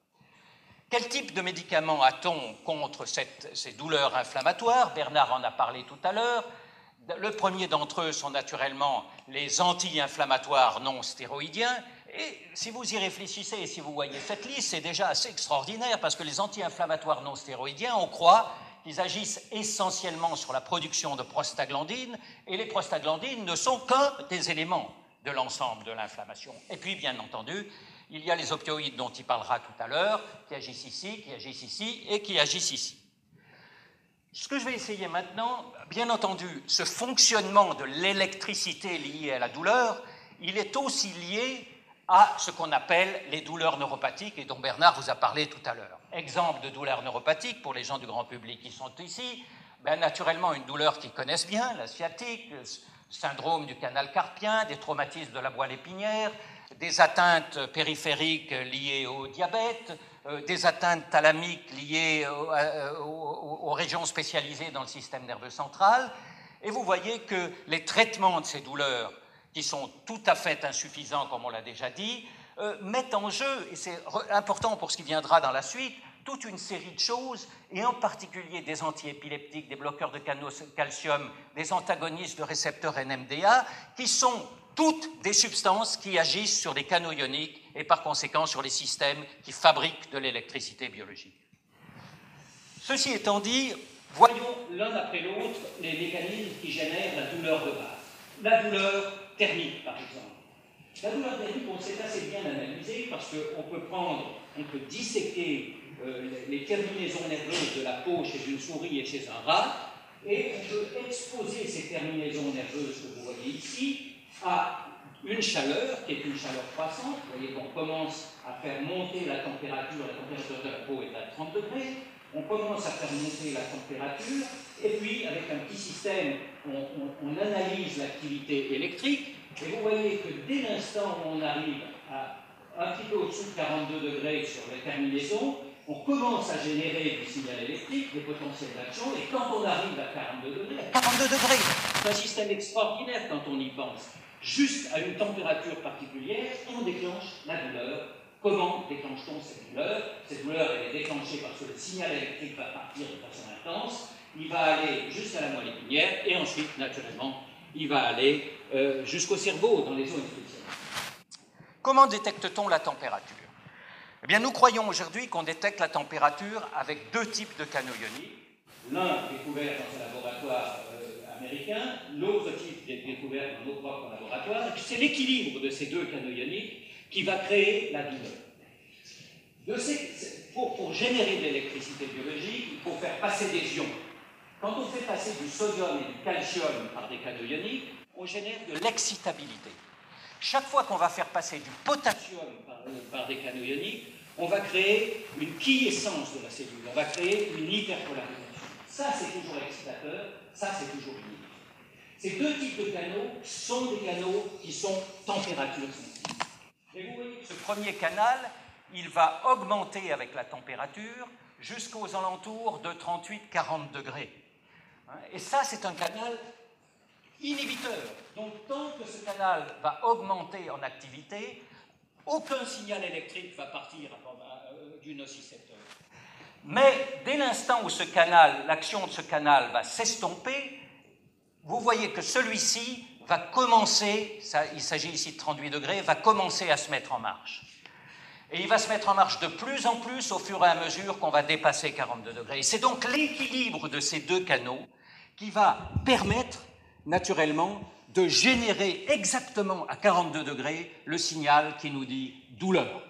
Quel type de médicaments a-t-on contre ces douleurs inflammatoires? Bernard en a parlé tout à l'heure. Le premier d'entre eux sont naturellement les anti-inflammatoires non stéroïdiens. Et si vous y réfléchissez et si vous voyez cette liste, c'est déjà assez extraordinaire parce que les anti-inflammatoires non stéroïdiens, on croit qu'ils agissent essentiellement sur la production de prostaglandines et les prostaglandines ne sont que des éléments de l'ensemble de l'inflammation. Et puis, bien entendu, il y a les opioïdes dont il parlera tout à l'heure, qui agissent ici et qui agissent ici. Ce que je vais essayer maintenant, bien entendu, ce fonctionnement de l'électricité liée à la douleur, il est aussi lié à ce qu'on appelle les douleurs neuropathiques et dont Bernard vous a parlé tout à l'heure. Exemple de douleurs neuropathiques pour les gens du grand public qui sont ici, naturellement une douleur qu'ils connaissent bien, la sciatique, le syndrome du canal carpien, des traumatismes de la moelle épinière, des atteintes périphériques liées au diabète, des atteintes thalamiques liées aux régions spécialisées dans le système nerveux central. Et vous voyez que les traitements de ces douleurs, qui sont tout à fait insuffisants, comme on l'a déjà dit, mettent en jeu, et c'est important pour ce qui viendra dans la suite, toute une série de choses, et en particulier des antiépileptiques, des bloqueurs de canaux calcium, des antagonistes de récepteurs NMDA, qui sont toutes des substances qui agissent sur les canaux ioniques et par conséquent sur les systèmes qui fabriquent de l'électricité biologique. Ceci étant dit, voyons l'un après l'autre les mécanismes qui génèrent la douleur de base. La douleur thermique, par exemple. La douleur thermique, on sait assez bien l'analyser parce qu'on peut disséquer les terminaisons nerveuses de la peau chez une souris et chez un rat, et on peut exposer ces terminaisons nerveuses que vous voyez ici à une chaleur qui est une chaleur croissante. Vous voyez qu'on commence à faire monter la température de la peau est à 30 degrés, on commence à faire monter la température, et puis avec un petit système, on analyse l'activité électrique, et vous voyez que dès l'instant où on arrive à un petit peu au-dessous de 42 degrés sur les terminaisons, on commence à générer du signal électrique, des potentiels d'action, et quand on arrive à 42 degrés, c'est un système extraordinaire quand on y pense. Juste à une température particulière, on déclenche la douleur. Comment déclenche-t-on cette douleur? Cette douleur, elle est déclenchée parce que le signal électrique va partir de façon intense, il va aller jusqu'à la moelle épinière, et ensuite, naturellement, il va aller jusqu'au cerveau, dans les zones spéciales. Comment détecte-t-on la température? Eh bien, nous croyons aujourd'hui qu'on détecte la température avec deux types de canaux ioniques. L'un découvert dans un laboratoire américain, l'autre type découvert dans nos propres laboratoires. C'est l'équilibre de ces deux canaux ioniques qui va créer la douleur. Pour générer de l'électricité biologique, il faut faire passer des ions. Quand on fait passer du sodium et du calcium par des canaux ioniques, on génère de l'excitabilité. Chaque fois qu'on va faire passer du potassium par des canaux ioniques, on va créer une quiescence de la cellule, on va créer une hyperpolarisation. Ça, c'est toujours excitateur, ça, c'est toujours unique. Ces deux types de canaux sont des canaux qui sont température sensibles. Et vous voyez que ce premier canal, il va augmenter avec la température jusqu'aux alentours de 38-40 degrés. Et ça, c'est un canal inhibiteur. Donc, tant que ce canal va augmenter en activité, aucun signal électrique va partir du nocicepteur. Mais dès l'instant où l'action de ce canal va s'estomper, vous voyez que celui-ci va commencer, il s'agit ici de 38 degrés, va commencer à se mettre en marche. Et il va se mettre en marche de plus en plus au fur et à mesure qu'on va dépasser 42 degrés. Et c'est donc l'équilibre de ces deux canaux qui va permettre, naturellement, de générer exactement à 42 degrés le signal qui nous dit douleur.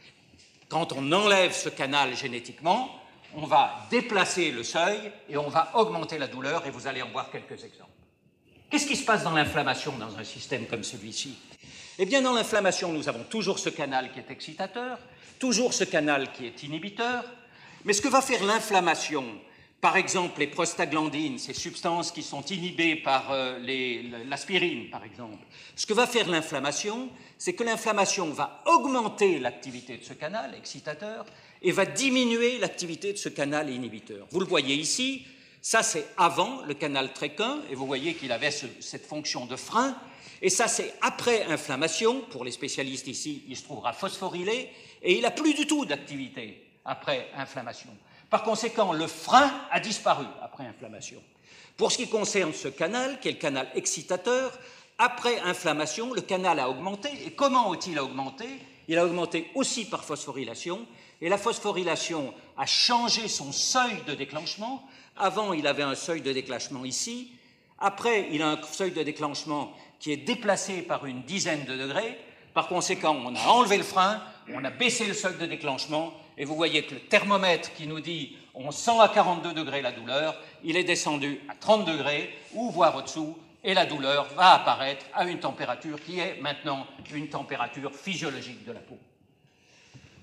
Quand on enlève ce canal génétiquement, on va déplacer le seuil et on va augmenter la douleur, et vous allez en voir quelques exemples. Qu'est-ce qui se passe dans l'inflammation dans un système comme celui-ci? Eh bien, dans l'inflammation, nous avons toujours ce canal qui est excitateur, toujours ce canal qui est inhibiteur, mais ce que va faire l'inflammation, par exemple les prostaglandines, ces substances qui sont inhibées par l'aspirine, par exemple, ce que va faire l'inflammation, c'est que l'inflammation va augmenter l'activité de ce canal excitateur et va diminuer l'activité de ce canal inhibiteur. Vous le voyez ici, ça c'est avant le canal tréquin, et vous voyez qu'il avait cette fonction de frein, et ça c'est après inflammation, pour les spécialistes ici, il se trouvera phosphorylé, et il n'a plus du tout d'activité après inflammation. Par conséquent, le frein a disparu après inflammation. Pour ce qui concerne ce canal, qui est le canal excitateur, après inflammation, le canal a augmenté. Et comment a-t-il augmenté? Il a augmenté aussi par phosphorylation. Et la phosphorylation a changé son seuil de déclenchement. Avant, il avait un seuil de déclenchement ici. Après, il a un seuil de déclenchement qui est déplacé par une dizaine de degrés. Par conséquent, on a enlevé le frein, on a baissé le seuil de déclenchement, et vous voyez que le thermomètre qui nous dit on sent à 42 degrés la douleur, il est descendu à 30 degrés, ou voire au-dessous, et la douleur va apparaître à une température qui est maintenant une température physiologique de la peau.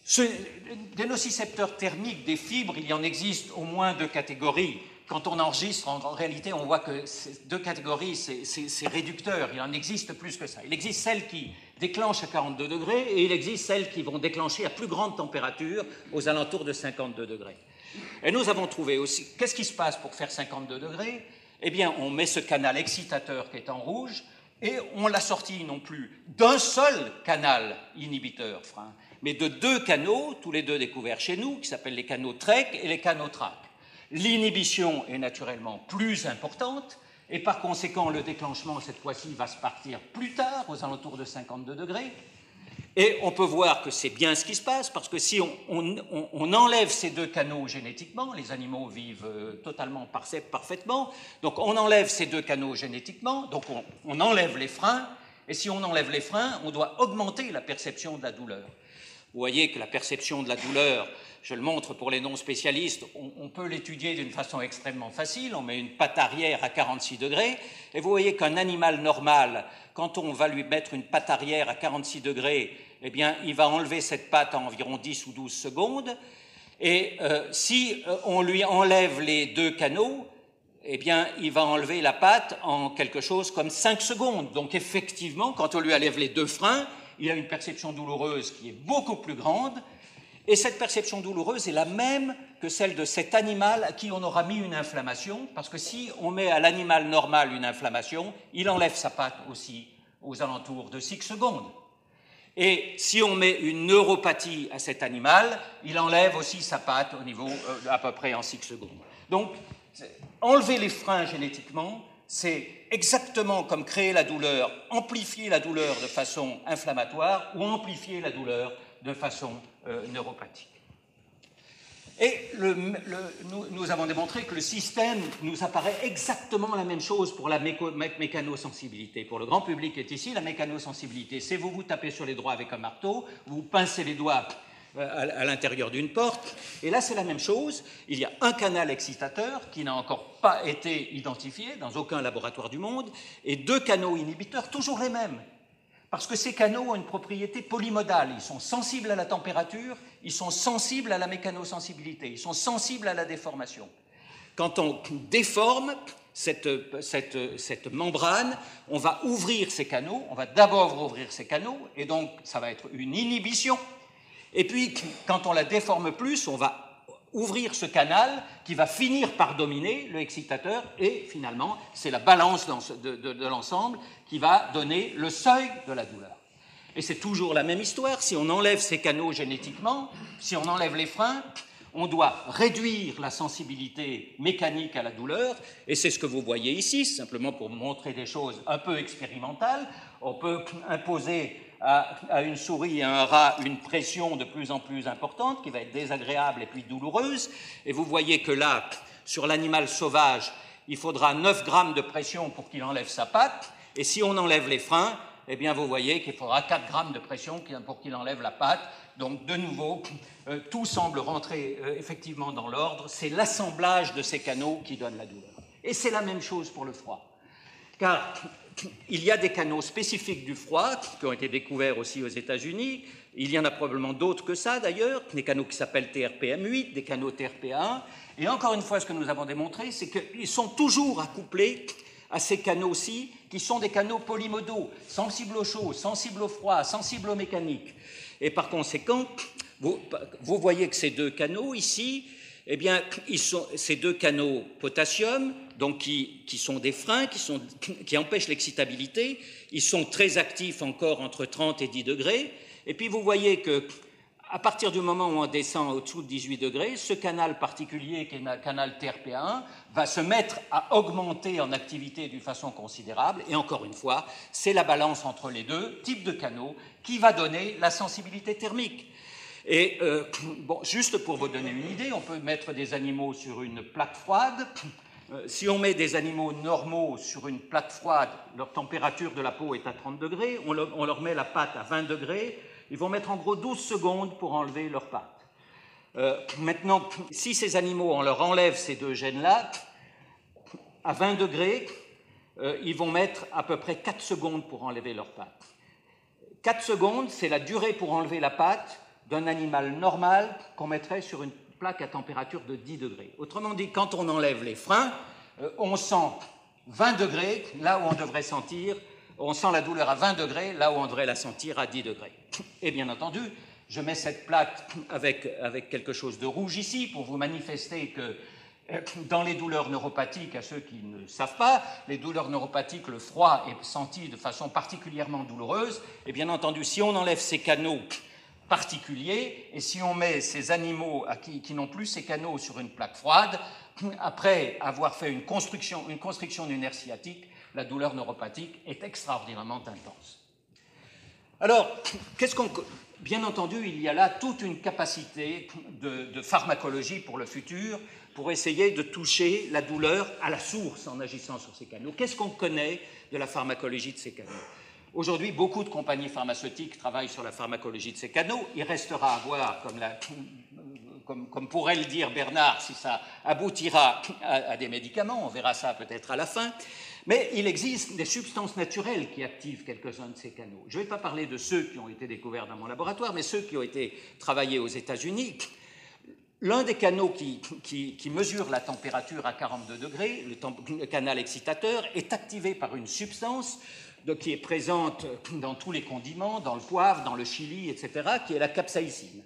Des nocicepteurs thermiques, des fibres, il y en existe au moins 2 catégories. Quand on enregistre, en réalité, on voit que ces 2 catégories, c'est réducteur. Il en existe plus que ça. Il existe celles qui déclenchent à 42 degrés et il existe celles qui vont déclencher à plus grande température, aux alentours de 52 degrés. Et nous avons trouvé aussi, qu'est-ce qui se passe pour faire 52 degrés? Eh bien, on met ce canal excitateur qui est en rouge et on l'assortit non plus d'un seul canal inhibiteur frein, mais de 2 canaux, tous les 2 découverts chez nous, qui s'appellent les canaux TREC et les canaux TRAC. L'inhibition est naturellement plus importante et par conséquent le déclenchement cette fois-ci va se partir plus tard, aux alentours de 52 degrés. Et on peut voir que c'est bien ce qui se passe parce que si on enlève ces 2 canaux génétiquement, les animaux vivent totalement parfaitement, donc on enlève ces 2 canaux génétiquement, donc on enlève les freins, et si on enlève les freins, on doit augmenter la perception de la douleur. Vous voyez que la perception de la douleur, je le montre pour les non-spécialistes, on peut l'étudier d'une façon extrêmement facile. On met une patte arrière à 46 degrés et vous voyez qu'un animal normal, quand on va lui mettre une patte arrière à 46 degrés, eh bien, il va enlever cette patte en environ 10 ou 12 secondes. Et si on lui enlève les 2 canaux, eh bien, il va enlever la patte en quelque chose comme 5 secondes. Donc, effectivement, quand on lui enlève les 2 freins, il a une perception douloureuse qui est beaucoup plus grande. Et cette perception douloureuse est la même que celle de cet animal à qui on aura mis une inflammation, parce que si on met à l'animal normal une inflammation, il enlève sa patte aussi aux alentours de 6 secondes. Et si on met une neuropathie à cet animal, il enlève aussi sa patte au niveau à peu près en 6 secondes. Donc, enlever les freins génétiquement, c'est exactement comme créer la douleur, amplifier la douleur de façon inflammatoire ou amplifier la douleur de façon neuropathique. Et nous avons démontré que le système nous apparaît exactement la même chose pour la mécanosensibilité. Pour le grand public qui est ici, la mécanosensibilité, c'est vous tapez sur les doigts avec un marteau, vous pincez les doigts à l'intérieur d'une porte, et là c'est la même chose. Il y a un canal excitateur qui n'a encore pas été identifié dans aucun laboratoire du monde, et 2 canaux inhibiteurs, toujours les mêmes. Parce que ces canaux ont une propriété polymodale. Ils sont sensibles à la température, ils sont sensibles à la mécanosensibilité, ils sont sensibles à la déformation. Quand on déforme cette membrane, on va ouvrir ces canaux, on va d'abord ouvrir ces canaux, et donc ça va être une inhibition. Et puis, quand on la déforme plus, on va ouvrir ce canal qui va finir par dominer le excitateur et finalement, c'est la balance de l'ensemble qui va donner le seuil de la douleur. Et c'est toujours la même histoire. Si on enlève ces canaux génétiquement, si on enlève les freins, on doit réduire la sensibilité mécanique à la douleur, et c'est ce que vous voyez ici, simplement pour montrer des choses un peu expérimentales. On peut imposer à une souris et à un rat une pression de plus en plus importante qui va être désagréable et puis douloureuse. Et vous voyez que là, sur l'animal sauvage, il faudra 9 grammes de pression pour qu'il enlève sa patte. Et si on enlève les freins, eh bien vous voyez qu'il faudra 4 grammes de pression pour qu'il enlève la patte. Donc de nouveau, tout semble rentrer effectivement dans l'ordre. C'est l'assemblage de ces canaux qui donne la douleur. Et c'est la même chose pour le froid. Car il y a des canaux spécifiques du froid qui ont été découverts aussi aux États-Unis. Il y en a probablement d'autres que ça d'ailleurs, des canaux qui s'appellent TRPM8, des canaux TRPA1. Et encore une fois, ce que nous avons démontré, c'est qu'ils sont toujours accouplés à ces canaux-ci, qui sont des canaux polymodaux, sensibles au chaud, sensibles au froid, sensibles aux mécaniques. Et par conséquent, vous voyez que ces 2 canaux ici, eh bien, ces 2 canaux potassium, donc qui sont des freins, qui empêchent l'excitabilité, ils sont très actifs encore entre 30 et 10 degrés. Et puis vous voyez qu'à partir du moment où on descend au-dessous de 18 degrés, ce canal particulier, qui est le canal TRPA1, va se mettre à augmenter en activité d'une façon considérable. Et encore une fois, c'est la balance entre les 2 types de canaux qui va donner la sensibilité thermique. Et bon, juste pour vous donner une idée, on peut mettre des animaux sur une plaque froide. Si on met des animaux normaux sur une plaque froide, leur température de la peau est à 30 degrés, on leur met la patte à 20 degrés, ils vont mettre en gros 12 secondes pour enlever leur patte. Maintenant, si ces animaux, on leur enlève ces 2 gènes-là, à 20 degrés, ils vont mettre à peu près 4 secondes pour enlever leur patte. 4 secondes, c'est la durée pour enlever la patte d'un animal normal qu'on mettrait sur une plaque à température de 10 degrés. Autrement dit, quand on enlève les freins, on sent 20 degrés là où on devrait sentir, on sent la douleur à 20 degrés là où on devrait la sentir à 10 degrés. Et bien entendu, je mets cette plaque avec quelque chose de rouge ici pour vous manifester que dans les douleurs neuropathiques, à ceux qui ne savent pas, les douleurs neuropathiques, le froid est senti de façon particulièrement douloureuse. Et bien entendu, si on enlève ces canaux particuliers et si on met ces animaux qui n'ont plus ces canaux sur une plaque froide, après avoir fait une constriction du nerf sciatique, la douleur neuropathique est extraordinairement intense. Alors, bien entendu, il y a là toute une capacité de pharmacologie pour le futur, pour essayer de toucher la douleur à la source en agissant sur ces canaux. Qu'est-ce qu'on connaît de la pharmacologie de ces canaux? Aujourd'hui, beaucoup de compagnies pharmaceutiques travaillent sur la pharmacologie de ces canaux. Il restera à voir, comme pourrait le dire Bernard, si ça aboutira à des médicaments. On verra ça peut-être à la fin. Mais il existe des substances naturelles qui activent quelques-uns de ces canaux. Je ne vais pas parler de ceux qui ont été découverts dans mon laboratoire, mais ceux qui ont été travaillés aux États-Unis. L'un des canaux qui mesure la température à 42 degrés, le canal excitateur, est activé par une substance qui est présente dans tous les condiments, dans le poivre, dans le chili, etc., qui est la capsaïcine.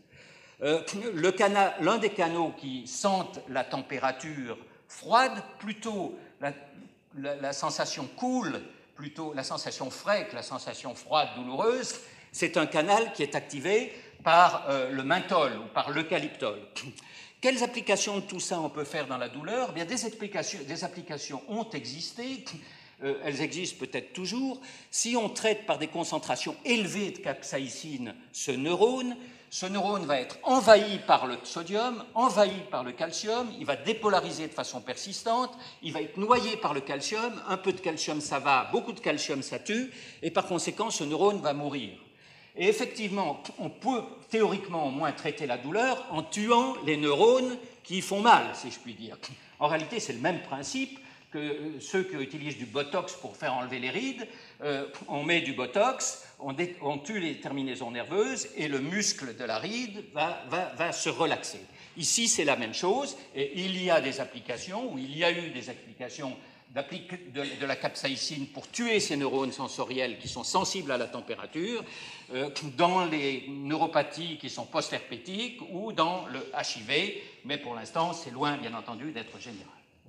L'un des canaux qui sentent la température froide, plutôt la sensation cool, plutôt la sensation frais que la sensation froide douloureuse, c'est un canal qui est activé par le menthol ou par l'eucalyptol. Quelles applications de tout ça on peut faire dans la douleur? Bien, des applications ont existé, elles existent peut-être toujours. Si on traite par des concentrations élevées de capsaïcine ce neurone va être envahi par le sodium, envahi par le calcium, il va dépolariser de façon persistante, il va être noyé par le calcium, un peu de calcium ça va, beaucoup de calcium ça tue, et par conséquent ce neurone va mourir. Et effectivement, on peut théoriquement au moins traiter la douleur en tuant les neurones qui font mal, si je puis dire. En réalité, c'est le même principe que ceux qui utilisent du botox pour faire enlever les rides. On met du botox, on tue les terminaisons nerveuses et le muscle de la ride va se relaxer. Ici, c'est la même chose et il y a des applications, ou il y a eu des applications de la capsaïcine pour tuer ces neurones sensoriels qui sont sensibles à la température dans les neuropathies qui sont post-herpétiques ou dans le HIV, mais pour l'instant, c'est loin, bien entendu, d'être général.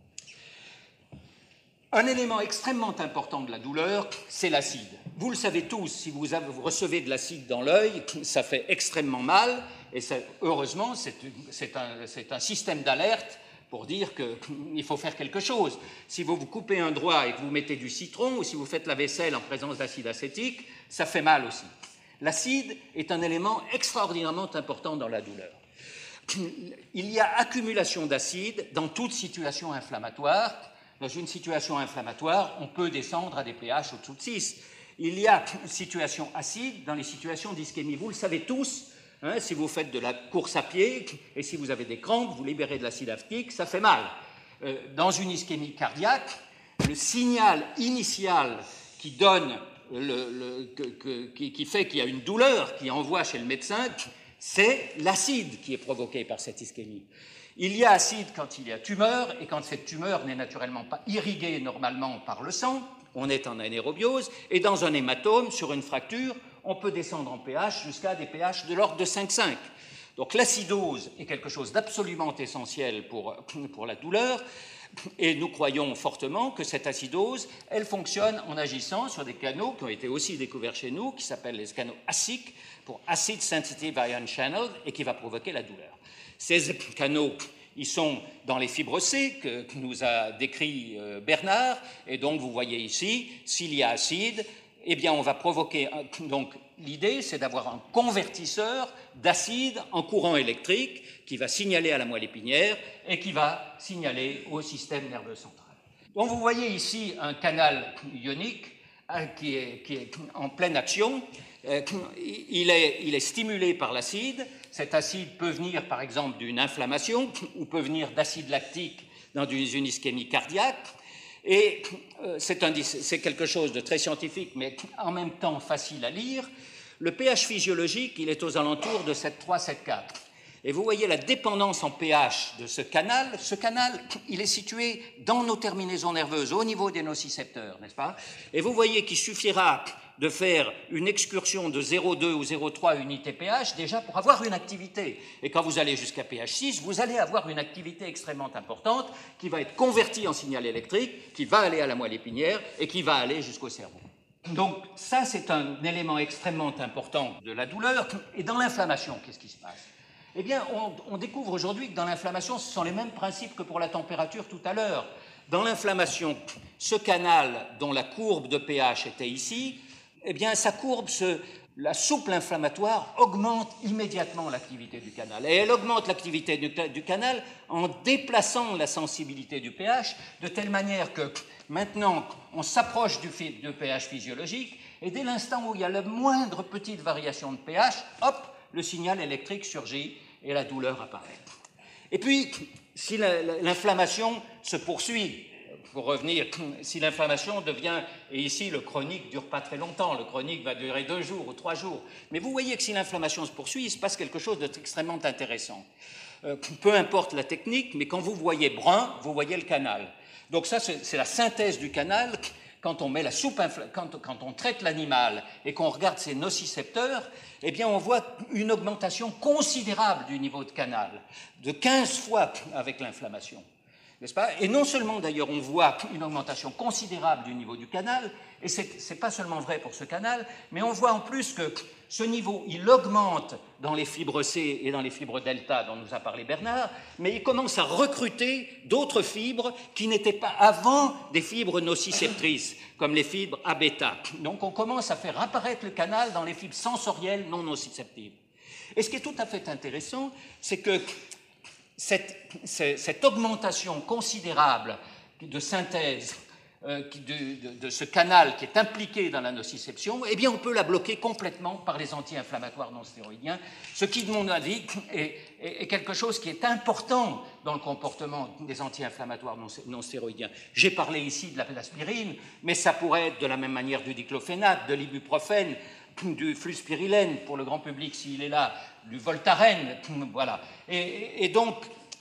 Un élément extrêmement important de la douleur, c'est l'acide. Vous le savez tous, si vous recevez de l'acide dans l'œil, ça fait extrêmement mal, et heureusement, c'est un système d'alerte pour dire qu'il faut faire quelque chose. Si vous vous coupez un doigt et que vous mettez du citron, ou si vous faites la vaisselle en présence d'acide acétique, ça fait mal aussi. L'acide est un élément extraordinairement important dans la douleur. Il y a accumulation d'acide dans toute situation inflammatoire. Dans une situation inflammatoire, on peut descendre à des pH au-dessous de 6. Il y a une situation acide dans les situations d'ischémie. Vous le savez tous, hein, si vous faites de la course à pied et si vous avez des crampes, vous libérez de l'acide lactique, ça fait mal. Dans une ischémie cardiaque, le signal initial qui donne, qui fait qu'il y a une douleur, qui envoie chez le médecin, c'est l'acide qui est provoqué par cette ischémie. Il y a acide quand il y a tumeur, et quand cette tumeur n'est naturellement pas irriguée normalement par le sang, on est en anaérobiose, et dans un hématome, sur une fracture, on peut descendre en pH jusqu'à des pH de l'ordre de 5,5. Donc l'acidose est quelque chose d'absolument essentiel pour la douleur, et nous croyons fortement que cette acidose, elle fonctionne en agissant sur des canaux qui ont été aussi découverts chez nous, qui s'appellent les canaux ASIC, pour Acid Sensitive Ion Channel, et qui va provoquer la douleur. Ces canaux, ils sont dans les fibres C que nous a décrit Bernard, et donc vous voyez ici, s'il y a acide, eh bien on va provoquer, donc l'idée c'est d'avoir un convertisseur d'acide en courant électrique qui va signaler à la moelle épinière et qui va signaler au système nerveux central. Donc vous voyez ici un canal ionique qui est en pleine action. Il est stimulé par l'acide. Cet acide peut venir par exemple d'une inflammation ou peut venir d'acide lactique dans une ischémie cardiaque. Et c'est quelque chose de très scientifique mais en même temps facile à lire. Le pH physiologique, il est aux alentours de 7,3, 7,4. Et vous voyez la dépendance en pH de ce canal. Ce canal, il est situé dans nos terminaisons nerveuses, au niveau des nocicepteurs, n'est-ce pas? Et vous voyez qu'il suffira de faire une excursion de 0,2 ou 0,3 unités pH déjà pour avoir une activité. Et quand vous allez jusqu'à pH 6, vous allez avoir une activité extrêmement importante qui va être convertie en signal électrique, qui va aller à la moelle épinière et qui va aller jusqu'au cerveau. Donc ça, c'est un élément extrêmement important de la douleur. Et dans l'inflammation, qu'est-ce qui se passe? Eh bien, on découvre aujourd'hui que dans l'inflammation, ce sont les mêmes principes que pour la température tout à l'heure. Dans l'inflammation, ce canal dont la courbe de pH était ici, eh bien, sa courbe, la souple inflammatoire, augmente immédiatement l'activité du canal. Et elle augmente l'activité du canal en déplaçant la sensibilité du pH, de telle manière que maintenant, on s'approche du pH physiologique, et dès l'instant où il y a la moindre petite variation de pH, hop, le signal électrique surgit et la douleur apparaît. Et puis, si l'inflammation se poursuit, pour revenir, si l'inflammation devient, et ici le chronique ne dure pas très longtemps, le chronique va durer 2 jours ou 3 jours, mais vous voyez que si l'inflammation se poursuit, il se passe quelque chose d'extrêmement intéressant. Peu importe la technique, mais quand vous voyez brun, vous voyez le canal. Donc ça, c'est la synthèse du canal. Quand on met la soupe, quand on traite l'animal et qu'on regarde ses nocicepteurs, eh bien on voit une augmentation considérable du niveau de canal, de 15 fois avec l'inflammation. N'est-ce pas? Et non seulement d'ailleurs on voit une augmentation considérable du niveau du canal, et ce n'est pas seulement vrai pour ce canal, mais on voit en plus que ce niveau, il augmente dans les fibres C et dans les fibres delta dont nous a parlé Bernard, mais il commence à recruter d'autres fibres qui n'étaient pas avant des fibres nociceptrices, comme les fibres A-bêta. Donc on commence à faire apparaître le canal dans les fibres sensorielles non nociceptives. Et ce qui est tout à fait intéressant, c'est que cette augmentation considérable de synthèse de ce canal qui est impliqué dans la nociception, eh bien on peut la bloquer complètement par les anti-inflammatoires non stéroïdiens, ce qui, de mon avis, est quelque chose qui est important dans le comportement des anti-inflammatoires non stéroïdiens. J'ai parlé ici de l'aspirine, mais ça pourrait être de la même manière du diclofénac, de l'ibuprofène, du fluspirylène pour le grand public s'il est là, du Voltaren, voilà. Et donc,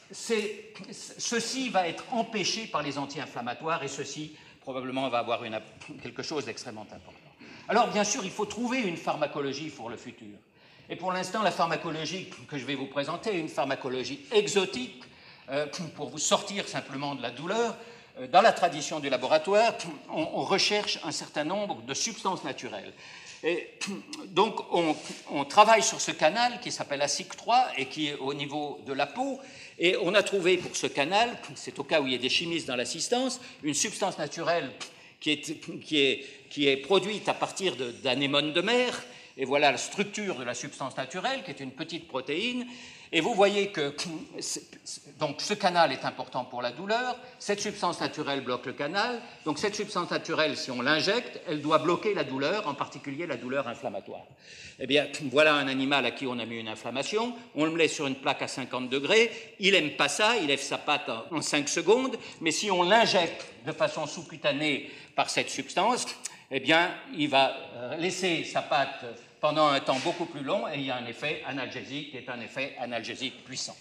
ceci va être empêché par les anti-inflammatoires et ceci, probablement, va avoir quelque chose d'extrêmement important. Alors, bien sûr, il faut trouver une pharmacologie pour le futur. Et pour l'instant, la pharmacologie que je vais vous présenter est une pharmacologie exotique pour vous sortir simplement de la douleur. Dans la tradition du laboratoire, on recherche un certain nombre de substances naturelles. Et donc, on travaille sur ce canal qui s'appelle ASIC3 et qui est au niveau de la peau. Et on a trouvé pour ce canal, c'est au cas où il y a des chimistes dans l'assistance, une substance naturelle qui est produite à partir d'anémones de mer. Et voilà la structure de la substance naturelle, qui est une petite protéine. Et vous voyez que donc, ce canal est important pour la douleur. Cette substance naturelle bloque le canal. Donc cette substance naturelle, si on l'injecte, elle doit bloquer la douleur, en particulier la douleur inflammatoire. Eh bien, voilà un animal à qui on a mis une inflammation. On le met sur une plaque à 50 degrés. Il n'aime pas ça. Il lève sa patte en 5 secondes. Mais si on l'injecte de façon sous-cutanée par cette substance, eh bien, il va laisser sa patte pendant un temps beaucoup plus long, et il y a un effet analgésique qui est un effet analgésique puissant.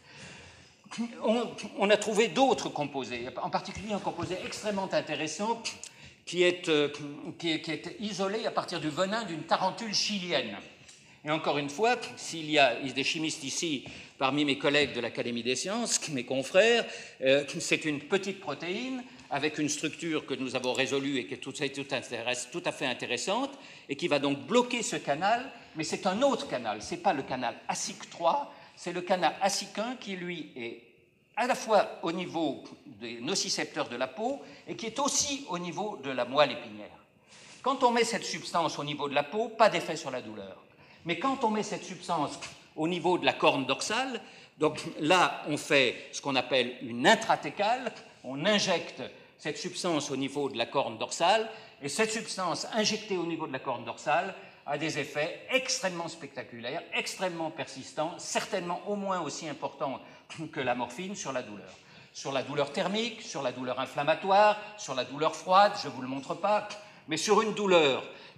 On a trouvé d'autres composés, en particulier un composé extrêmement intéressant qui est isolé à partir du venin d'une tarentule chilienne. Et encore une fois, s'il y a des chimistes ici, parmi mes collègues de l'Académie des sciences, mes confrères, c'est une petite protéine avec une structure que nous avons résolue et qui est tout à fait intéressante, et qui va donc bloquer ce canal, mais c'est un autre canal, ce n'est pas le canal ASIC3, c'est le canal ASIC1 qui, lui, est à la fois au niveau des nocicepteurs de la peau et qui est aussi au niveau de la moelle épinière. Quand on met cette substance au niveau de la peau, pas d'effet sur la douleur. Mais quand on met cette substance au niveau de la corne dorsale, donc là, on fait ce qu'on appelle une intratécale, on injecte cette substance au niveau de la corne dorsale, et cette substance injectée au niveau de la corne dorsale a des effets extrêmement spectaculaires, extrêmement persistants, certainement au moins aussi importants que la morphine sur la douleur thermique, sur la douleur inflammatoire, sur la douleur froide, je ne vous le montre pas, mais sur une douleur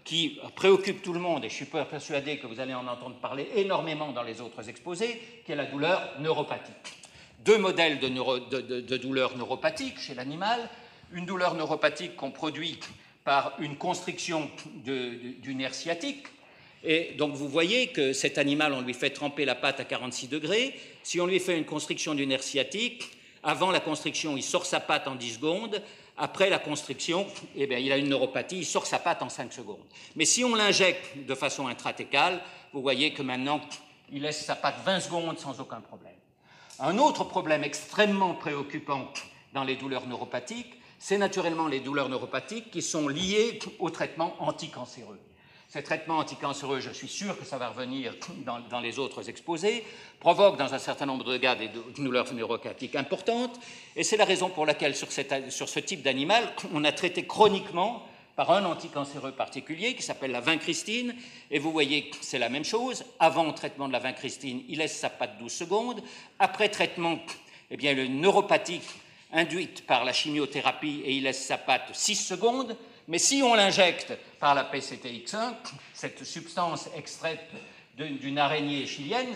qui préoccupe tout le monde, et je suis persuadé que vous allez en entendre parler énormément dans les autres exposés, qui est la douleur neuropathique. Deux modèles de douleur neuropathique chez l'animal. Une douleur neuropathique qu'on produit par une constriction du nerf sciatique. Et donc vous voyez que cet animal, on lui fait tremper la patte à 46 degrés. Si on lui fait une constriction du nerf sciatique, avant la constriction, il sort sa patte en 10 secondes. Après la constriction, eh bien, il a une neuropathie, il sort sa patte en 5 secondes. Mais si on l'injecte de façon intratécale, vous voyez que maintenant, il laisse sa patte 20 secondes sans aucun problème. Un autre problème extrêmement préoccupant dans les douleurs neuropathiques, c'est naturellement les douleurs neuropathiques qui sont liées au traitement anticancéreux. Ces traitements anticancéreux, je suis sûr que ça va revenir dans les autres exposés, provoquent dans un certain nombre de cas des douleurs neuropathiques importantes, et c'est la raison pour laquelle sur ce type d'animal, on a traité chroniquement par un anticancéreux particulier qui s'appelle la vincristine, et vous voyez que c'est la même chose. Avant traitement de la vincristine, il laisse sa patte 12 secondes. Après traitement, eh bien, le neuropathie induite par la chimiothérapie, et il laisse sa patte 6 secondes. Mais si on l'injecte par la PCTX1, cette substance extraite d'une araignée chilienne,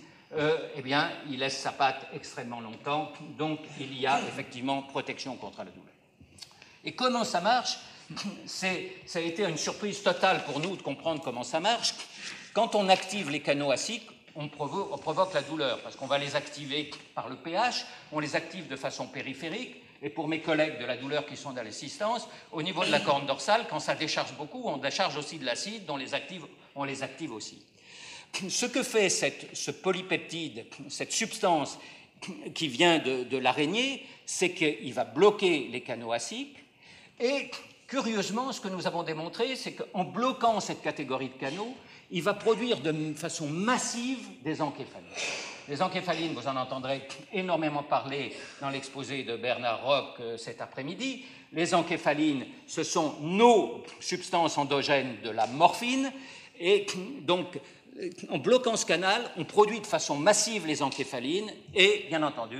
eh bien, il laisse sa patte extrêmement longtemps. Donc, il y a effectivement protection contre la douleur. Et comment ça marche ? Ça a été une surprise totale pour nous de comprendre comment ça marche. Quand on active les canaux ACIC, on provoque la douleur, parce qu'on va les activer par le pH, on les active de façon périphérique, et pour mes collègues de la douleur qui sont dans l'assistance, au niveau de la corne dorsale, quand ça décharge beaucoup, on décharge aussi de l'acide, on les active aussi. Ce que fait ce polypeptide, cette substance qui vient de l'araignée, c'est qu'il va bloquer les canaux ACIC, et curieusement, ce que nous avons démontré, c'est qu'en bloquant cette catégorie de canaux, il va produire de façon massive des encéphalines. Les encéphalines, vous en entendrez énormément parler dans l'exposé de Bernard Roch cet après-midi. Les encéphalines, ce sont nos substances endogènes de la morphine, et donc, en bloquant ce canal, on produit de façon massive les encéphalines, et bien entendu,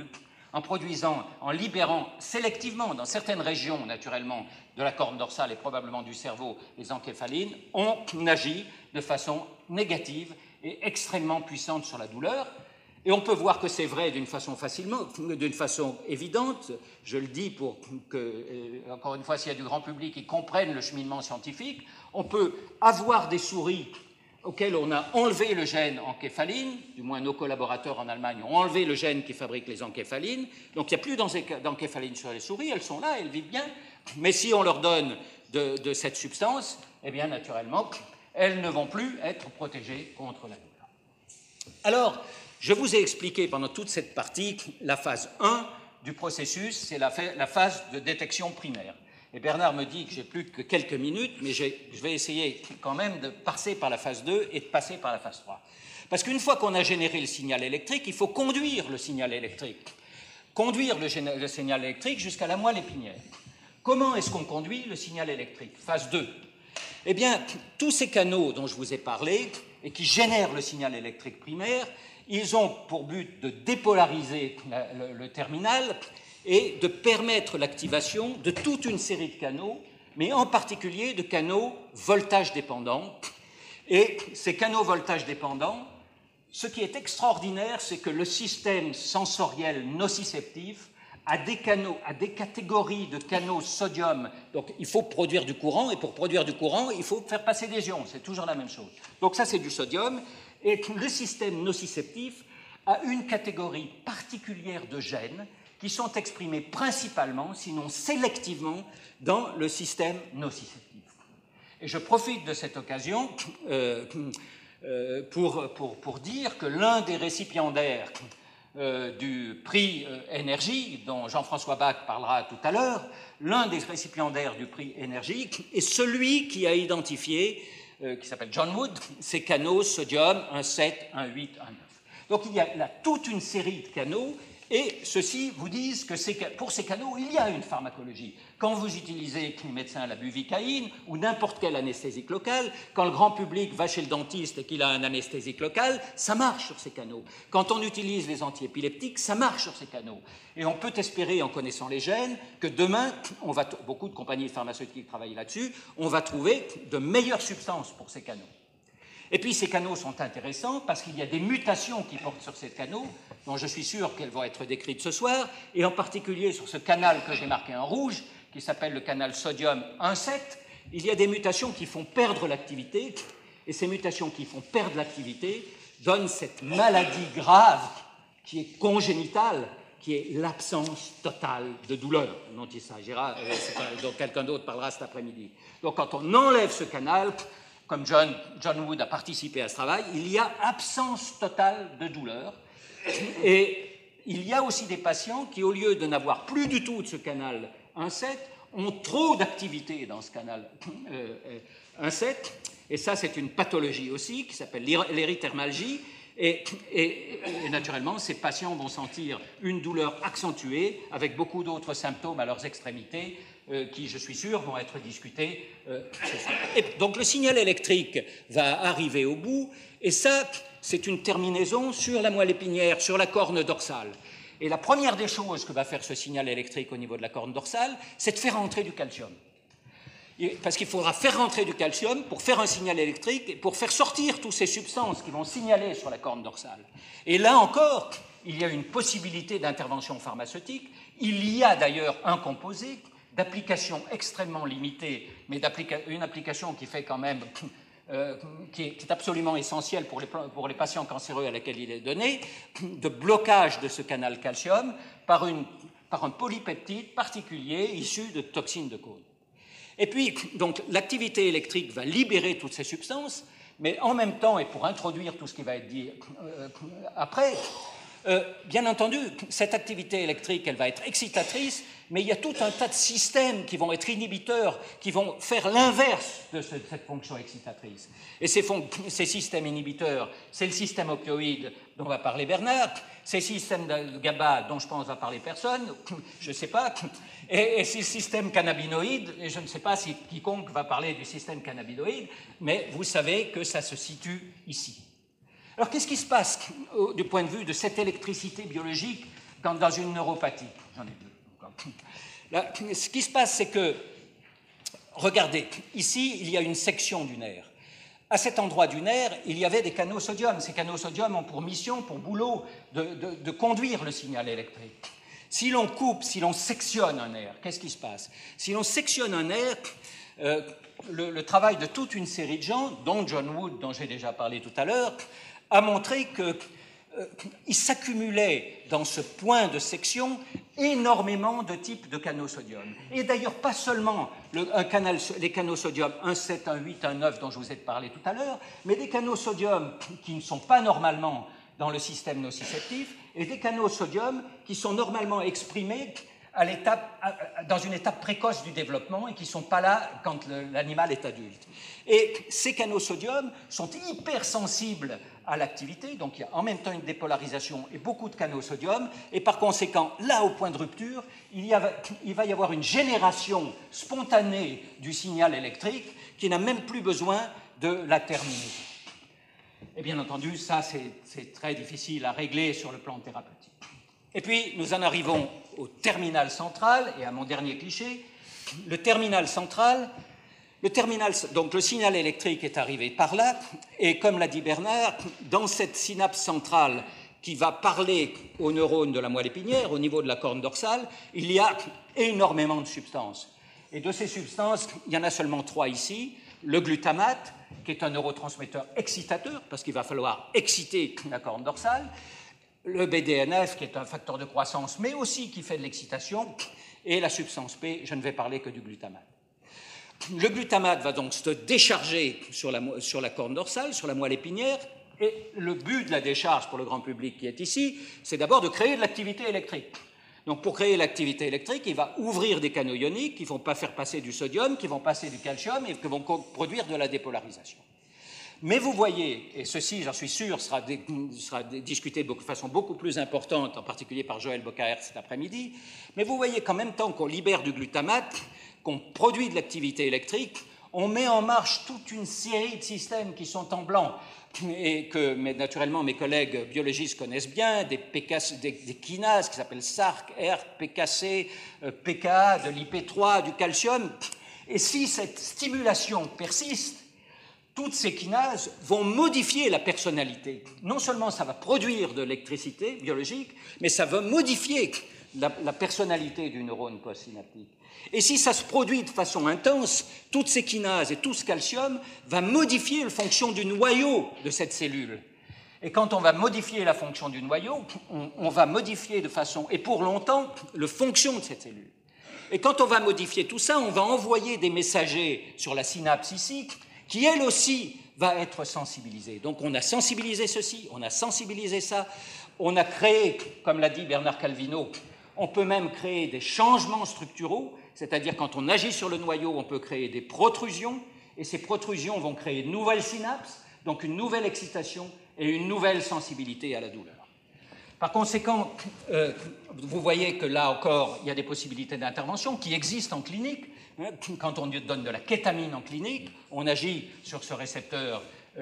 en libérant sélectivement dans certaines régions, naturellement, de la corne dorsale et probablement du cerveau, les encéphalines, on agit de façon négative et extrêmement puissante sur la douleur. Et on peut voir que c'est vrai d'une façon évidente. Je le dis pour que, encore une fois, s'il y a du grand public qui comprenne le cheminement scientifique, on peut avoir des souris auxquelles on a enlevé le gène encéphaline, du moins nos collaborateurs en Allemagne ont enlevé le gène qui fabrique les encéphalines, donc il n'y a plus d'encéphaline sur les souris, elles sont là, elles vivent bien, mais si on leur donne de cette substance, eh bien naturellement, elles ne vont plus être protégées contre la douleur. Alors, je vous ai expliqué pendant toute cette partie la phase 1 du processus, c'est la phase de détection primaire. Et Bernard me dit que j'ai plus que quelques minutes, mais je vais essayer quand même de passer par la phase 2 et de passer par la phase 3. Parce qu'une fois qu'on a généré le signal électrique, il faut conduire le signal électrique. Conduire le signal électrique jusqu'à la moelle épinière. Comment est-ce qu'on conduit le signal électrique ? Phase 2. Eh bien, tous ces canaux dont je vous ai parlé et qui génèrent le signal électrique primaire, ils ont pour but de dépolariser le terminal et de permettre l'activation de toute une série de canaux, mais en particulier de canaux voltage dépendants. Et ces canaux voltage dépendants, ce qui est extraordinaire, c'est que le système sensoriel nociceptif a des catégories de canaux sodium. Donc il faut produire du courant, et pour produire du courant, il faut faire passer des ions, c'est toujours la même chose. Donc ça, c'est du sodium, et le système nociceptif a une catégorie particulière de gènes qui sont exprimés principalement, sinon sélectivement, dans le système nociceptif. Et je profite de cette occasion pour dire que l'un des récipiendaires du prix Énergie, dont Jean-François Bach parlera tout à l'heure, l'un des récipiendaires du prix Énergie est celui qui a identifié, qui s'appelle John Wood, ces canaux sodium 1,7, 1,8, 1,9. Donc il y a là toute une série de canaux, Et ceux-ci vous disent que pour ces canaux, il y a une pharmacologie. Quand vous utilisez, les médecins, la buvicaïne ou n'importe quelle anesthésique locale, quand le grand public va chez le dentiste et qu'il a un anesthésique local, ça marche sur ces canaux. Quand on utilise les antiépileptiques, ça marche sur ces canaux. Et on peut espérer, en connaissant les gènes, que demain, beaucoup de compagnies pharmaceutiques travaillent là-dessus, on va trouver de meilleures substances pour ces canaux. Et puis ces canaux sont intéressants parce qu'il y a des mutations qui portent sur ces canaux, dont je suis sûr qu'elles vont être décrites ce soir, et en particulier sur ce canal que j'ai marqué en rouge, qui s'appelle le canal sodium 1,7, il y a des mutations qui font perdre l'activité, et ces mutations qui font perdre l'activité donnent cette maladie grave qui est congénitale, qui est l'absence totale de douleur, dont il s'agira, dont quelqu'un d'autre parlera cet après-midi. Donc quand on enlève ce canal, comme John Wood a participé à ce travail, il y a absence totale de douleur. Et il y a aussi des patients qui, au lieu de n'avoir plus du tout de ce canal 1,7, ont trop d'activité dans ce canal 1,7. Et ça, c'est une pathologie aussi qui s'appelle l'érythermalgie. Et naturellement, ces patients vont sentir une douleur accentuée avec beaucoup d'autres symptômes à leurs extrémités qui, je suis sûr, vont être discutés ce soir. Et donc le signal électrique va arriver au bout, et ça, c'est une terminaison sur la moelle épinière, sur la corne dorsale. Et la première des choses que va faire ce signal électrique au niveau de la corne dorsale, c'est de faire entrer du calcium. Parce qu'il faudra faire rentrer du calcium pour faire un signal électrique et pour faire sortir toutes ces substances qui vont signaler sur la corne dorsale. Et là encore, il y a une possibilité d'intervention pharmaceutique. Il y a d'ailleurs un composé d'application extrêmement limitée, mais une application qui fait quand même, qui est absolument essentielle pour les patients cancéreux à laquelle il est donné, de blocage de ce canal calcium par un polypeptide particulier issu de toxines de cône. Et puis, donc, l'activité électrique va libérer toutes ces substances, mais en même temps, et pour introduire tout ce qui va être dit après, bien entendu, cette activité électrique, elle va être excitatrice, mais il y a tout un tas de systèmes qui vont être inhibiteurs, qui vont faire l'inverse de cette fonction excitatrice. Et ces systèmes inhibiteurs, c'est le système opioïde dont va parler Bernard, ces systèmes de GABA dont je pense va parler personne, je ne sais pas, et ces systèmes cannabinoïdes, et je ne sais pas si quiconque va parler du système cannabinoïde, mais vous savez que ça se situe ici. Alors qu'est-ce qui se passe du point de vue de cette électricité biologique dans une neuropathie? J'en ai deux. Là, ce qui se passe, c'est que, regardez, ici, il y a une section du nerf. À cet endroit du nerf, il y avait des canaux sodium. Ces canaux sodium ont pour mission, pour boulot, de conduire le signal électrique. Si l'on coupe, si l'on sectionne un nerf, qu'est-ce qui se passe? Si l'on sectionne un nerf, le travail de toute une série de gens, dont John Wood, dont j'ai déjà parlé tout à l'heure, a montré qu'il s'accumulait dans ce point de section énormément de types de canaux sodium. Et d'ailleurs, pas seulement les canaux sodium 1,7, 1,8, 1,9 dont je vous ai parlé tout à l'heure, mais des canaux sodium qui ne sont pas normalement dans le système nociceptif et des canaux sodium qui sont normalement exprimés dans une étape précoce du développement et qui ne sont pas là quand l'animal est adulte. Et ces canaux sodium sont hypersensibles à l'activité, donc il y a en même temps une dépolarisation et beaucoup de canaux sodium, et par conséquent, là, au point de rupture, il va y avoir une génération spontanée du signal électrique qui n'a même plus besoin de la terminer. Et bien entendu, ça, c'est très difficile à régler sur le plan thérapeutique. Et puis, nous en arrivons au terminal central, et à mon dernier cliché. Le terminal central, donc le signal électrique est arrivé par là, et comme l'a dit Bernard, dans cette synapse centrale qui va parler aux neurones de la moelle épinière, au niveau de la corne dorsale, il y a énormément de substances. Et de ces substances, il y en a seulement 3 ici. Le glutamate, qui est un neurotransmetteur excitateur, parce qu'il va falloir exciter la corne dorsale. Le BDNF, qui est un facteur de croissance, mais aussi qui fait de l'excitation. Et la substance P, je ne vais parler que du glutamate. Le glutamate va donc se décharger sur la corne dorsale, sur la moelle épinière, et le but de la décharge pour le grand public qui est ici, c'est d'abord de créer de l'activité électrique. Donc pour créer l'activité électrique, il va ouvrir des canaux ioniques qui ne vont pas faire passer du sodium, qui vont passer du calcium et qui vont produire de la dépolarisation. Mais vous voyez, et ceci, j'en suis sûr, sera discuté de façon beaucoup plus importante, en particulier par Joël Bocaert cet après-midi, mais vous voyez qu'en même temps qu'on libère du glutamate, qu'on produit de l'activité électrique, on met en marche toute une série de systèmes qui sont en blanc et que naturellement mes collègues biologistes connaissent bien, des kinases qui s'appellent SARC, ERK, PKC, PKA, de l'IP3, du calcium. Et si cette stimulation persiste, toutes ces kinases vont modifier la personnalité. Non seulement ça va produire de l'électricité biologique, mais ça va modifier la personnalité du neurone postsynaptique. Et si ça se produit de façon intense, toutes ces kinases et tout ce calcium va modifier la fonction du noyau de cette cellule. Et quand on va modifier la fonction du noyau, on va modifier de façon, et pour longtemps, la fonction de cette cellule. Et quand on va modifier tout ça, on va envoyer des messagers sur la synapse ici, qui elle aussi va être sensibilisée. Donc on a sensibilisé ceci, on a sensibilisé ça, on a créé, comme l'a dit Bernard Calvino, on peut même créer des changements structuraux, c'est-à-dire quand on agit sur le noyau, on peut créer des protrusions, et ces protrusions vont créer de nouvelles synapses, donc une nouvelle excitation et une nouvelle sensibilité à la douleur. Par conséquent, vous voyez que là encore, il y a des possibilités d'intervention qui existent en clinique. Quand on donne de la kétamine en clinique, on agit sur ce récepteur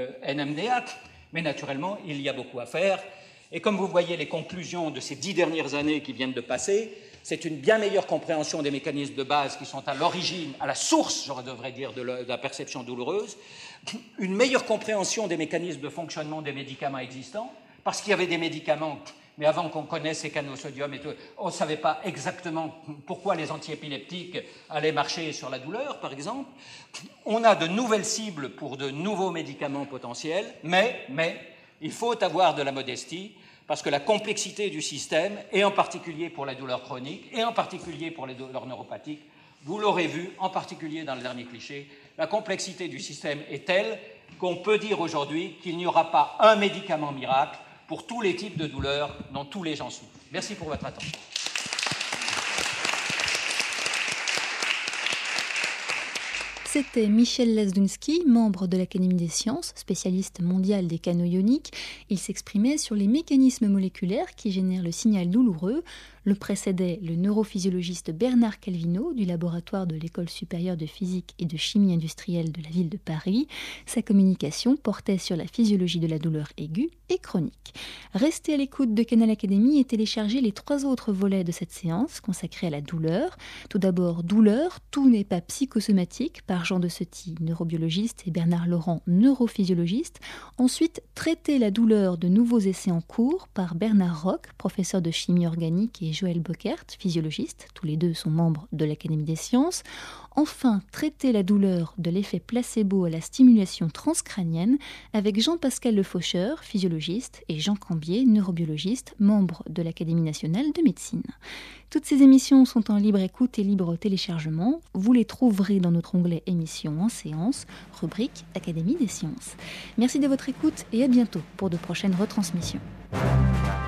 NMDA, mais naturellement, il y a beaucoup à faire. Et comme vous voyez les conclusions de ces 10 dernières années qui viennent de passer, c'est une bien meilleure compréhension des mécanismes de base qui sont à l'origine, à la source, je devrais dire, de la perception douloureuse, une meilleure compréhension des mécanismes de fonctionnement des médicaments existants, parce qu'il y avait des médicaments, mais avant qu'on connaisse ces canaux sodium et tout, on ne savait pas exactement pourquoi les antiépileptiques allaient marcher sur la douleur, par exemple. On a de nouvelles cibles pour de nouveaux médicaments potentiels, mais il faut avoir de la modestie, parce que la complexité du système, et en particulier pour la douleur chronique, et en particulier pour les douleurs neuropathiques, vous l'aurez vu, en particulier dans le dernier cliché, la complexité du système est telle qu'on peut dire aujourd'hui qu'il n'y aura pas un médicament miracle pour tous les types de douleurs dont tous les gens souffrent. Merci pour votre attention. C'était Michel Lazdunski, membre de l'Académie des sciences, spécialiste mondial des canaux ioniques. Il s'exprimait sur les mécanismes moléculaires qui génèrent le signal douloureux. Le précédait le neurophysiologiste Bernard Calvino du laboratoire de l'École supérieure de physique et de chimie industrielle de la ville de Paris. Sa communication portait sur la physiologie de la douleur aiguë et chronique. Restez à l'écoute de Canal Académie et téléchargez les 3 autres volets de cette séance consacrée à la douleur. Tout d'abord, douleur, tout n'est pas psychosomatique, par Jean de Setti, neurobiologiste, et Bernard Laurent, neurophysiologiste. Ensuite, traiter la douleur de nouveaux essais en cours par Bernard Roch, professeur de chimie organique, et Joël Bocaert, physiologiste. Tous les deux sont membres de l'Académie des sciences. Enfin, traiter la douleur de l'effet placebo à la stimulation transcrânienne avec Jean-Pascal Lefaucheur, physiologiste, et Jean Cambier, neurobiologiste, membre de l'Académie nationale de médecine. Toutes ces émissions sont en libre écoute et libre téléchargement. Vous les trouverez dans notre onglet émissions en séance, rubrique Académie des sciences. Merci de votre écoute et à bientôt pour de prochaines retransmissions.